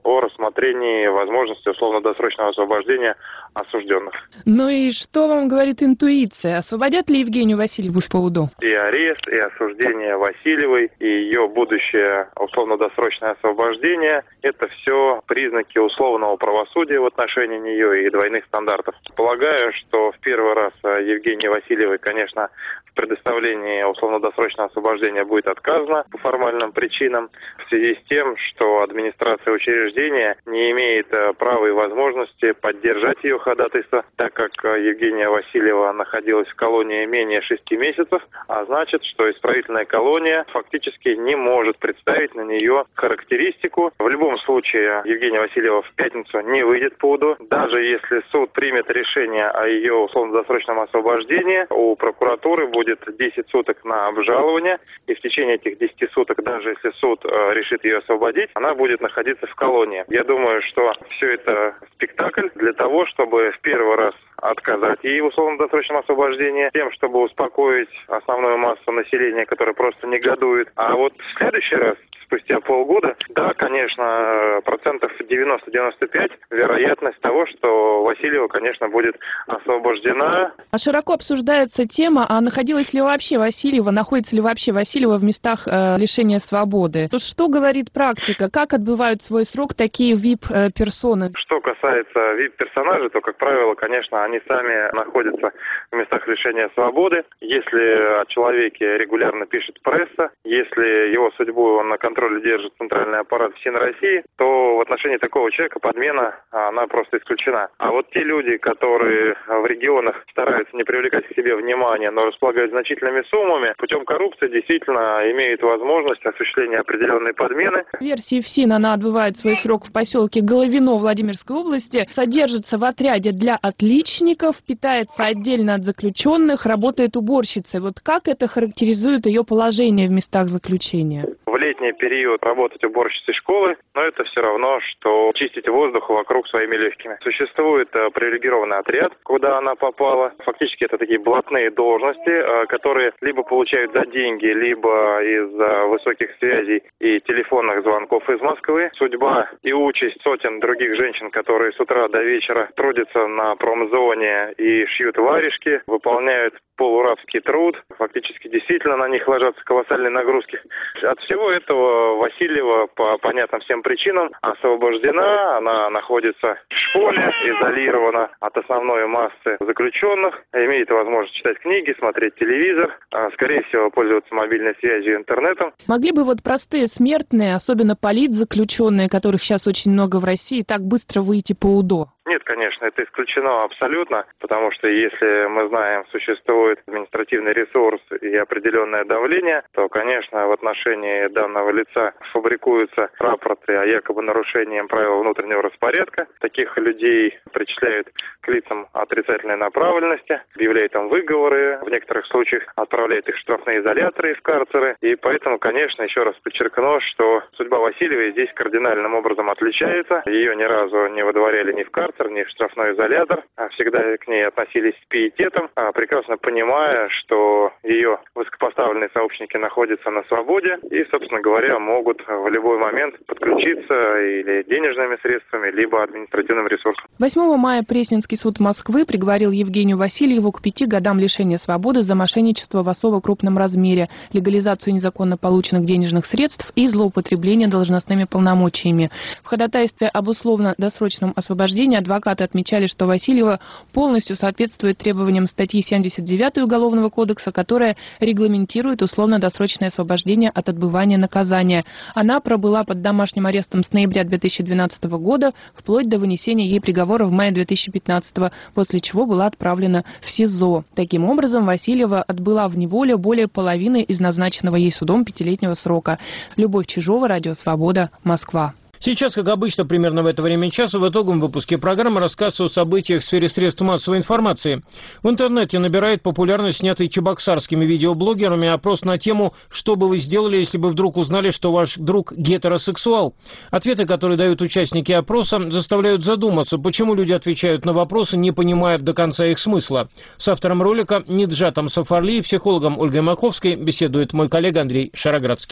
о рассмотрении возможности условно-досрочного освобождения осужденных. Ну и что вам говорит интуиция? Освободят ли Евгению Васильеву в ПУДО? И арест, и осуждение Васильевой, и ее будущее условно-досрочное освобождение – это все признаки условного правосудия в отношении нее и двойных стандартов. Полагаю, что в первый раз Евгении Васильевой, конечно, в предоставлении условно-досрочного освобождения будет отказано по формальным причинам в связи с тем, что администрация учреждения не имеет права и возможности поддержать ее ходатайство, так как Евгения Васильева находилась в колонии менее шести месяцев, а значит, что исправительная колония фактически не может представить на нее характеристику. В любом случае Евгения Васильева в пятницу не выйдет по УДО. Даже если суд примет решение о ее условно-досрочном освобождении, у прокуратуры будет десять суток на обжалование, и в течение этих десяти суток, даже если суд э, решит ее освободить, она будет находиться в колонии. Я думаю, что все это спектакль для того, чтобы в первый раз отказать ей в условно-досрочном освобождении, тем, чтобы успокоить основную массу населения, которая просто негодует. А вот в следующий раз, спустя полгода, да, конечно, процентов девяносто-девяносто пять вероятность того, что Васильева, конечно, будет освобождена. А широко обсуждается тема, а находилась ли вообще Васильева, находится ли вообще Васильева в местах э, лишения свободы? Тут что говорит практика? Как отбывают свой срок такие ви ай пи-персоны? Что касается ви ай пи-персонажей, то, как правило, конечно, они сами находятся в местах лишения свободы. Если о человеке регулярно пишет пресса, если его судьбу он на контроле держит центральный аппарат ВСИН России, то в отношении такого человека подмена, она просто исключена. А вот те люди, которые в регионах стараются не привлекать к себе внимания, но располагают значительными суммами, путем коррупции действительно имеют возможность осуществления определенной подмены. В версии ФСИН она отбывает свой срок в поселке Головино Владимирской области, содержится в отряде для отличников, питается отдельно от заключенных, работает уборщицей. Вот как это характеризует ее положение в местах заключения? В летний период работать уборщицей школы, но это все равно, что чистить воздух вокруг своими легкими. Существует привилегированный отряд, куда она попала. Фактически это такие блатные должности, которые либо получают за деньги, либо из-за высоких связей и телефонных звонков из Москвы. Судьба и участь сотен других женщин, которые с утра до вечера трудятся на промзоне и шьют варежки, выполняют полурабский труд. Фактически действительно на них ложатся колоссальные нагрузки. От всего этого Васильева по понятным всем причинам освобождена. Она находится в школе, изолирована от основной массы заключенных, имеет возможность читать книги, смотреть телевизор, скорее всего, пользоваться мобильной связью и интернетом. Могли бы вот простые смертные, особенно политзаключенные, которых сейчас очень много в России, так быстро выйти по УДО? Нет, конечно, это исключено абсолютно, потому что если мы знаем, существует административный ресурс и определенное давление, то, конечно, в отношении данного лица фабрикуются рапорты о якобы нарушении правил внутреннего распорядка. Таких людей причисляют к лицам отрицательной направленности, объявляют им выговоры, в некоторых случаях отправляют их в штрафные изоляторы и в карцеры. И поэтому, конечно, еще раз подчеркну, что судьба Васильевой здесь кардинальным образом отличается. Ее ни разу не выдворяли ни в карцер, ни в штрафной изолятор, а всегда к ней относились с пиететом, прекрасно понимая, что ее высокопоставленные сообщники находятся на свободе и, собственно говоря, могут в любой момент подключиться или денежными средствами, либо административным ресурсом. восьмого мая Пресненский суд Москвы приговорил Евгению Васильеву к пяти годам лишения свободы за мошенничество в особо крупном размере, легализацию незаконно полученных денежных средств и злоупотребление должностными полномочиями. В ходатайстве об условно-досрочном освобождении адвокаты отмечали, что Васильева полностью соответствует требованиям статьи семьдесят девятой Уголовного кодекса, которая регламентирует условно-досрочное освобождение от отбывания наказания. Она пробыла под домашним арестом с ноября две тысячи двенадцатого года вплоть до вынесения ей приговора в мае две тысячи пятнадцатого, после чего была отправлена в СИЗО. Таким образом, Васильева отбыла в неволе более половины из назначенного ей судом пятилетнего срока. Любовь Чижова, Радио Свобода, Москва. Сейчас, как обычно, примерно в это время часа, в итоговом выпуске программы рассказ о событиях в сфере средств массовой информации. В интернете набирает популярность снятый чебоксарскими видеоблогерами опрос на тему «Что бы вы сделали, если бы вдруг узнали, что ваш друг гетеросексуал?». Ответы, которые дают участники опроса, заставляют задуматься, почему люди отвечают на вопросы, не понимая до конца их смысла. С автором ролика Ниджатом Сафарли и психологом Ольгой Маковской беседует мой коллега Андрей Шароградский.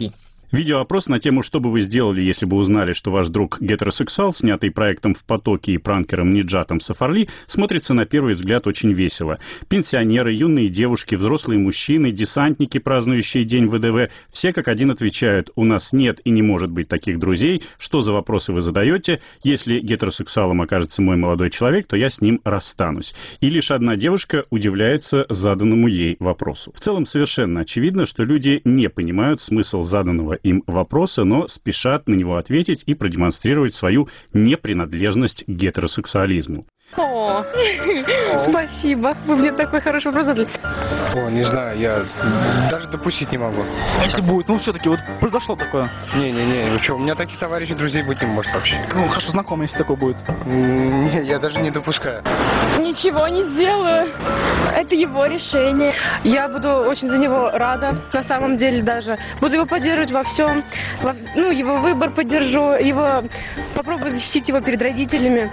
Видеоопрос на тему «Что бы вы сделали, если бы узнали, что ваш друг гетеросексуал», снятый проектом «В потоке» и пранкером Ниджатом Сафарли, смотрится на первый взгляд очень весело. Пенсионеры, юные девушки, взрослые мужчины, десантники, празднующие День вэ дэ вэ, все как один отвечают: «У нас нет и не может быть таких друзей. Что за вопросы вы задаете? Если гетеросексуалом окажется мой молодой человек, то я с ним расстанусь». И лишь одна девушка удивляется заданному ей вопросу. В целом совершенно очевидно, что люди не понимают смысл заданного им вопроса, но спешат на него ответить и продемонстрировать свою непринадлежность к гетеросексуализму. О, спасибо. Вы мне такой хороший вопрос задали. О, не знаю, я даже допустить не могу. А если будет? Ну, все-таки вот произошло такое. Не-не-не, ну что, у меня таких товарищей, друзей быть не может вообще. Ну, хорошо знакомый, если такое будет. Не, я даже не допускаю. Ничего не сделаю. Это его решение. Я буду очень за него рада. На самом деле даже. Буду его поддерживать во всем. Во, ну, его выбор поддержу. Его попробую защитить его перед родителями.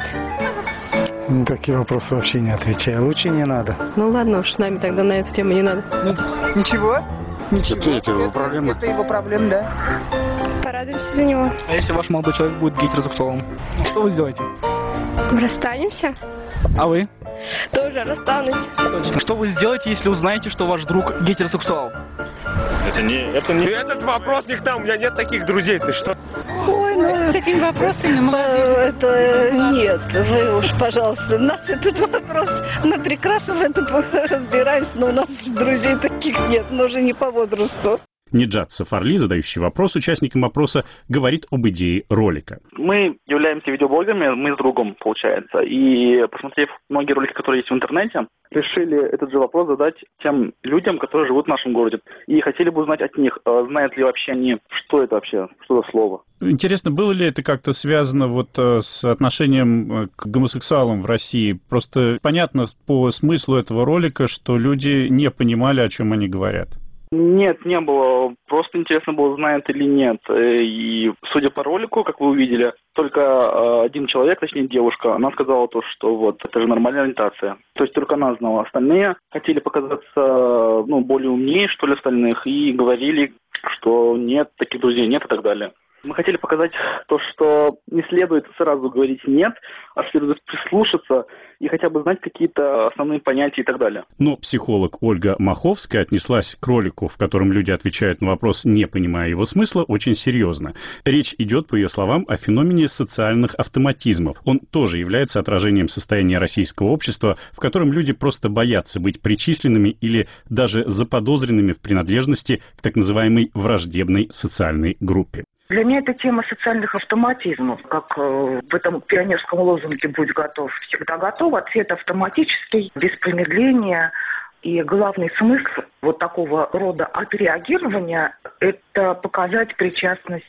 На такие вопросы вообще не отвечаю. Лучше не надо. Ну ладно уж, с нами тогда на эту тему не надо. Ничего? Ничего. Это, это его проблема. Это его проблема, да. Порадуемся за него. А если ваш молодой человек будет гетеросексуалом, что вы сделаете? Расстанемся. А вы? Тоже расстанусь. Точно. Что вы сделаете, если узнаете, что ваш друг гетеросексуал? Это не... Это не... Этот вопрос не к нам, у меня нет таких друзей, ты что? Ой, ну с такими вопросами молодежь. Это нет, вы уж, пожалуйста, нас этот вопрос, мы прекрасно в этом разбираемся, но у нас друзей таких нет, мы уже не по возрасту. Ниджат Сафарли, задающий вопрос участникам опроса, говорит об идее ролика. Мы являемся видеоблогерами, мы с другом, получается, и посмотрев многие ролики, которые есть в интернете, решили этот же вопрос задать тем людям, которые живут в нашем городе. И хотели бы узнать от них, знают ли вообще они, что это вообще, что за слово. Интересно, было ли это как-то связано вот с отношением к гомосексуалам в России? Просто понятно по смыслу этого ролика, что люди не понимали, о чем они говорят. Нет, не было. Просто интересно было, знает или нет. И судя по ролику, как вы увидели, только один человек, точнее девушка, она сказала то, что вот это же нормальная ориентация. То есть только она знала. Остальные хотели показаться, ну, более умнее, что ли, остальных, и говорили, что нет, таких друзей нет и так далее. Мы хотели показать то, что не следует сразу говорить «нет», а следует прислушаться и хотя бы знать какие-то основные понятия и так далее. Но психолог Ольга Маховская отнеслась к ролику, в котором люди отвечают на вопрос, не понимая его смысла, очень серьезно. Речь идет, по ее словам, о феномене социальных автоматизмов. Он тоже является отражением состояния российского общества, в котором люди просто боятся быть причисленными или даже заподозренными в принадлежности к так называемой враждебной социальной группе. Для меня это тема социальных автоматизмов, как э, в этом пионерском лозунге «Будь готов, всегда готов». Ответ автоматический, без промедления. И главный смысл вот такого рода отреагирования – это показать причастность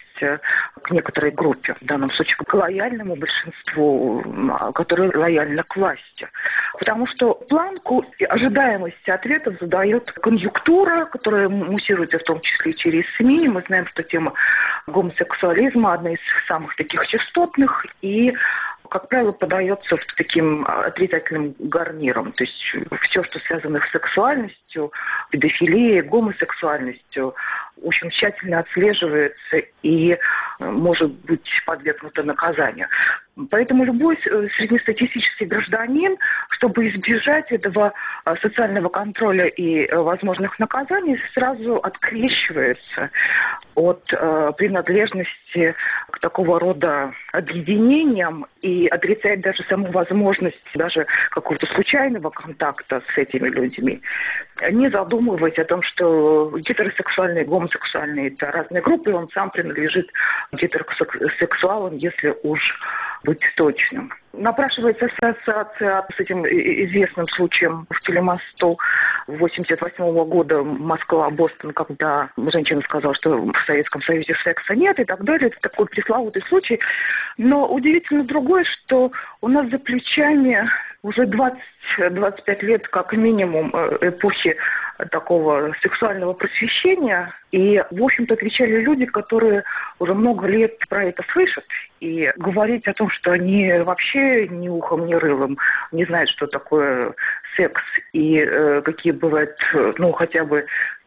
к некоторой группе, в данном случае к лояльному большинству, которое лояльно к власти. Потому что планку и ожидаемость ответов задает конъюнктура, которая муссируется в том числе через СМИ. Мы знаем, что тема гомосексуализма одна из самых таких частотных и, как правило, подается в таким отрицательным гарниром. То есть все, что связано с сексуальностью, педофилией, гомосексуальностью, очень тщательно отслеживается и может быть подвергнуто наказанию. Поэтому любой среднестатистический гражданин, чтобы избежать этого социального контроля и возможных наказаний, сразу открещивается от э, принадлежности к такого рода объединениям и отрицает даже саму возможность даже какого-то случайного контакта с этими людьми, не задумываясь о том, что гетеросексуальные и гомосексуальные – это разные группы, и он сам принадлежит гетеросексуалам, если уж быть точным. Напрашивается ассоциация с этим известным случаем в Телемосту восемьдесят восьмого года Москва-Бостон, когда женщина сказала, что в Советском Союзе секса нет и так далее. Это такой пресловутый случай. Но удивительно другое, что у нас за плечами уже двадцать-двадцать пять лет как минимум эпохи такого сексуального просвещения. И, в общем-то, отвечали люди, которые уже много лет про это слышат. И говорить о том, что они вообще ни ухом, ни рылом не знают, что такое секс и э, какие бывают, ну, хотя бы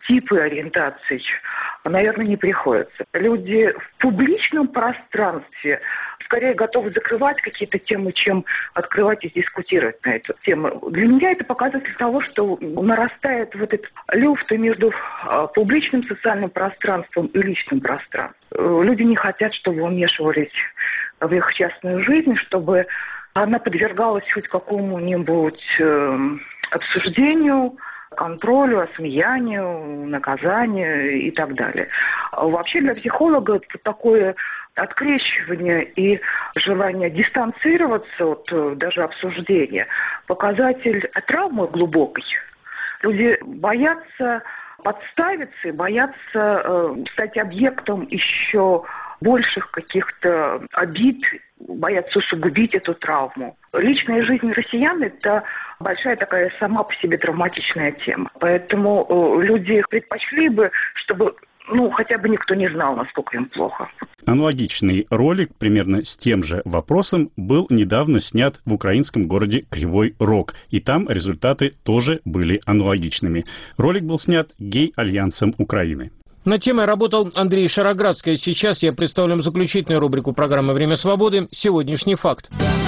типы ориентаций, наверное, не приходится. Люди в публичном пространстве скорее готовы закрывать какие-то темы, чем открывать и дискутировать на эту тему. Для меня это показатель того, что нарастает вот этот люфт между публичным социальным пространством и личным пространством. Люди не хотят, чтобы вмешивались в их частную жизнь, чтобы она подвергалась хоть какому-нибудь э, обсуждению, контролю, осмеянию, наказанию и так далее. Вообще для психолога это такое открещивание и желание дистанцироваться от даже обсуждения показатель травмы глубокой. Люди боятся подставиться и боятся э, стать объектом еще больших каких-то обид, боятся усугубить эту травму. Личная жизнь россиян – это большая такая сама по себе травматичная тема. Поэтому э, люди предпочли бы, чтобы ну, хотя бы никто не знал, насколько им плохо. Аналогичный ролик, примерно с тем же вопросом, был недавно снят в украинском городе Кривой Рог. И там результаты тоже были аналогичными. Ролик был снят Гей-альянсом Украины. Над темой работал Андрей Шароградский. Сейчас я представлю заключительную рубрику программы «Время свободы» «Сегодняшний факт».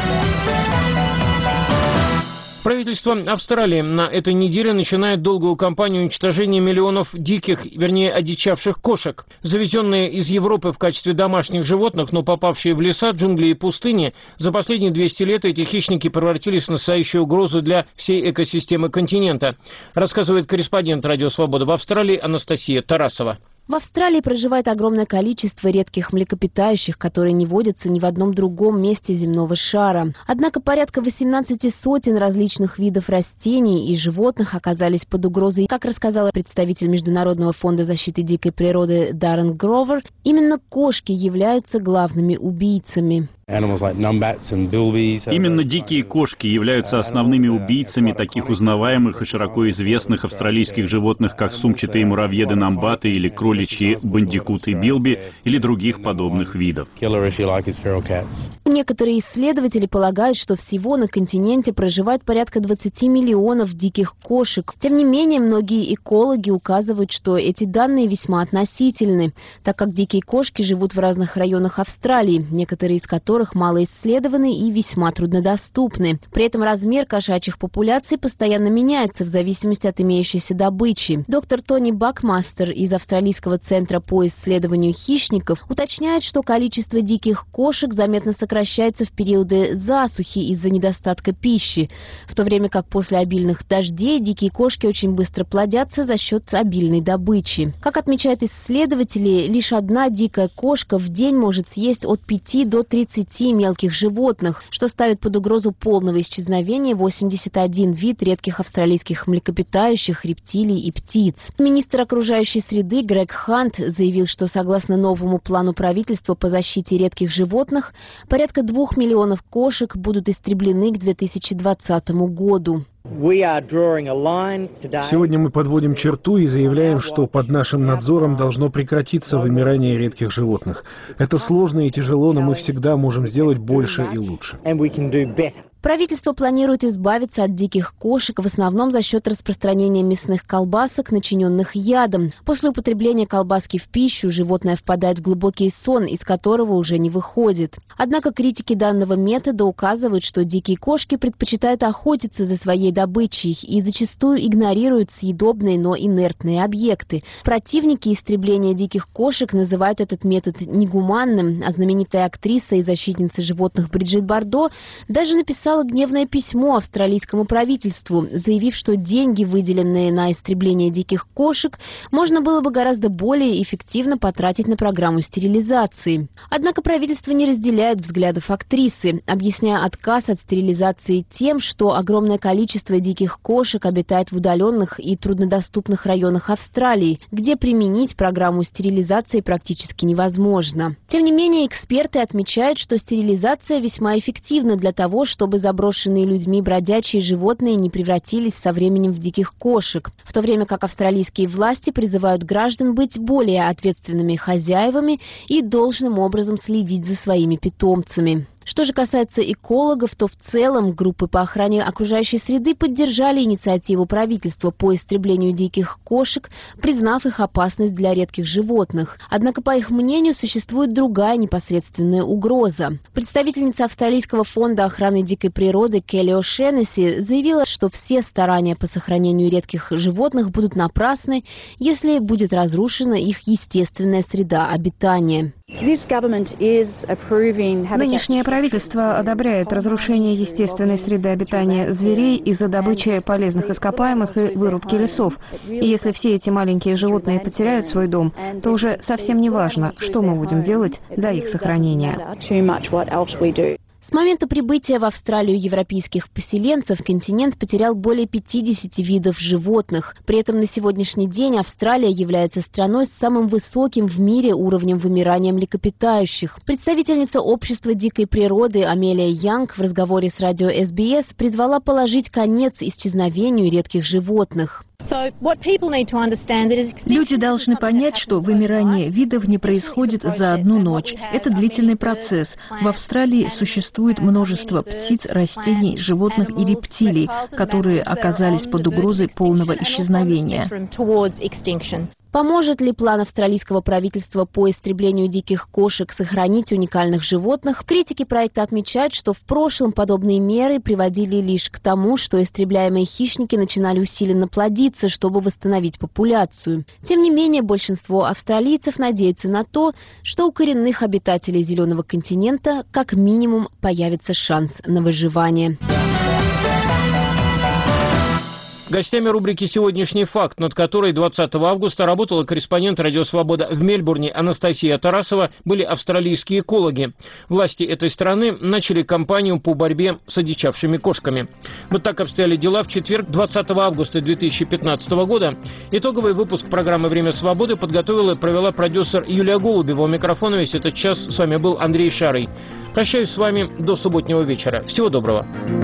Правительство Австралии на этой неделе начинает долгую кампанию уничтожения миллионов диких, вернее, одичавших кошек. Завезенные из Европы в качестве домашних животных, но попавшие в леса, джунгли и пустыни, за последние двести лет эти хищники превратились в настоящую угрозу для всей экосистемы континента, рассказывает корреспондент «Радио Свобода» в Австралии Анастасия Тарасова. В Австралии проживает огромное количество редких млекопитающих, которые не водятся ни в одном другом месте земного шара. Однако порядка восемнадцати сотен различных видов растений и животных оказались под угрозой. Как рассказала представитель Международного фонда защиты дикой природы Даррен Гровер, именно кошки являются главными убийцами. Именно дикие кошки являются основными убийцами таких узнаваемых и широко известных австралийских животных, как сумчатые муравьеды-намбаты или кроличьи бандикуты билби или других подобных видов. Некоторые исследователи полагают, что всего на континенте проживает порядка двадцати миллионов диких кошек. Тем не менее, многие экологи указывают, что эти данные весьма относительны, так как дикие кошки живут в разных районах Австралии, некоторые из которых мало исследованы и весьма труднодоступны. При этом размер кошачьих популяций постоянно меняется в зависимости от имеющейся добычи. Доктор Тони Бакмастер из Австралийского центра по исследованию хищников уточняет, что количество диких кошек заметно сокращается в периоды засухи из-за недостатка пищи, в то время как после обильных дождей дикие кошки очень быстро плодятся за счет обильной добычи. Как отмечают исследователи, лишь одна дикая кошка в день может съесть от пяти до тридцати мелких животных, что ставит под угрозу полного исчезновения восемьдесят один вид редких австралийских млекопитающих, рептилий и птиц. Министр окружающей среды Грег Хант заявил, что согласно новому плану правительства по защите редких животных, порядка двух миллионов кошек будут истреблены к две тысячи двадцатому году. Сегодня мы подводим черту и заявляем, что под нашим надзором должно прекратиться вымирание редких животных. Это сложно и тяжело, но мы всегда можем сделать больше и лучше. Правительство планирует избавиться от диких кошек в основном за счет распространения мясных колбасок, начиненных ядом. После употребления колбаски в пищу животное впадает в глубокий сон, из которого уже не выходит. Однако критики данного метода указывают, что дикие кошки предпочитают охотиться за своей добычей и зачастую игнорируют съедобные, но инертные объекты. Противники истребления диких кошек называют этот метод негуманным, а знаменитая актриса и защитница животных Бриджит Бардо даже написала гневное письмо австралийскому правительству, заявив, что деньги, выделенные на истребление диких кошек, можно было бы гораздо более эффективно потратить на программу стерилизации. Однако правительство не разделяет взглядов актрисы, объясняя отказ от стерилизации тем, что огромное количество диких кошек обитает в удаленных и труднодоступных районах Австралии, где применить программу стерилизации практически невозможно. Тем не менее, эксперты отмечают, что стерилизация весьма эффективна для того, чтобы заброшенные людьми бродячие животные не превратились со временем в диких кошек, в то время как австралийские власти призывают граждан быть более ответственными хозяевами и должным образом следить за своими питомцами. Что же касается экологов, то в целом группы по охране окружающей среды поддержали инициативу правительства по истреблению диких кошек, признав их опасность для редких животных. Однако, по их мнению, существует другая непосредственная угроза. Представительница Австралийского фонда охраны дикой природы Келли О'Шеннесси заявила, что все старания по сохранению редких животных будут напрасны, если будет разрушена их естественная среда обитания. Нынешнее правительство одобряет разрушение естественной среды обитания зверей из-за добычи полезных ископаемых и вырубки лесов. И если все эти маленькие животные потеряют свой дом, то уже совсем не важно, что мы будем делать для их сохранения. С момента прибытия в Австралию европейских поселенцев континент потерял более пятидесяти видов животных. При этом на сегодняшний день Австралия является страной с самым высоким в мире уровнем вымирания млекопитающих. Представительница общества дикой природы Амелия Янг в разговоре с радио эс би эс призвала положить конец исчезновению редких животных. Люди должны понять, что вымирание видов не происходит за одну ночь. Это длительный процесс. В Австралии существует множество птиц, растений, животных и рептилий, которые оказались под угрозой полного исчезновения. Поможет ли план австралийского правительства по истреблению диких кошек сохранить уникальных животных? Критики проекта отмечают, что в прошлом подобные меры приводили лишь к тому, что истребляемые хищники начинали усиленно плодиться, чтобы восстановить популяцию. Тем не менее, большинство австралийцев надеются на то, что у коренных обитателей Зеленого континента как минимум появится шанс на выживание. Гостями рубрики «Сегодняшний факт», над которой двадцатого августа работала корреспондент «Радио Свобода» в Мельбурне Анастасия Тарасова, были австралийские экологи. Власти этой страны начали кампанию по борьбе с одичавшими кошками. Вот так обстояли дела в четверг, двадцатого августа две тысячи пятнадцатого года. Итоговый выпуск программы «Время свободы» подготовила и провела продюсер Юлия Голубева. У микрофона весь этот час с вами был Андрей Шарый. Прощаюсь с вами до субботнего вечера. Всего доброго.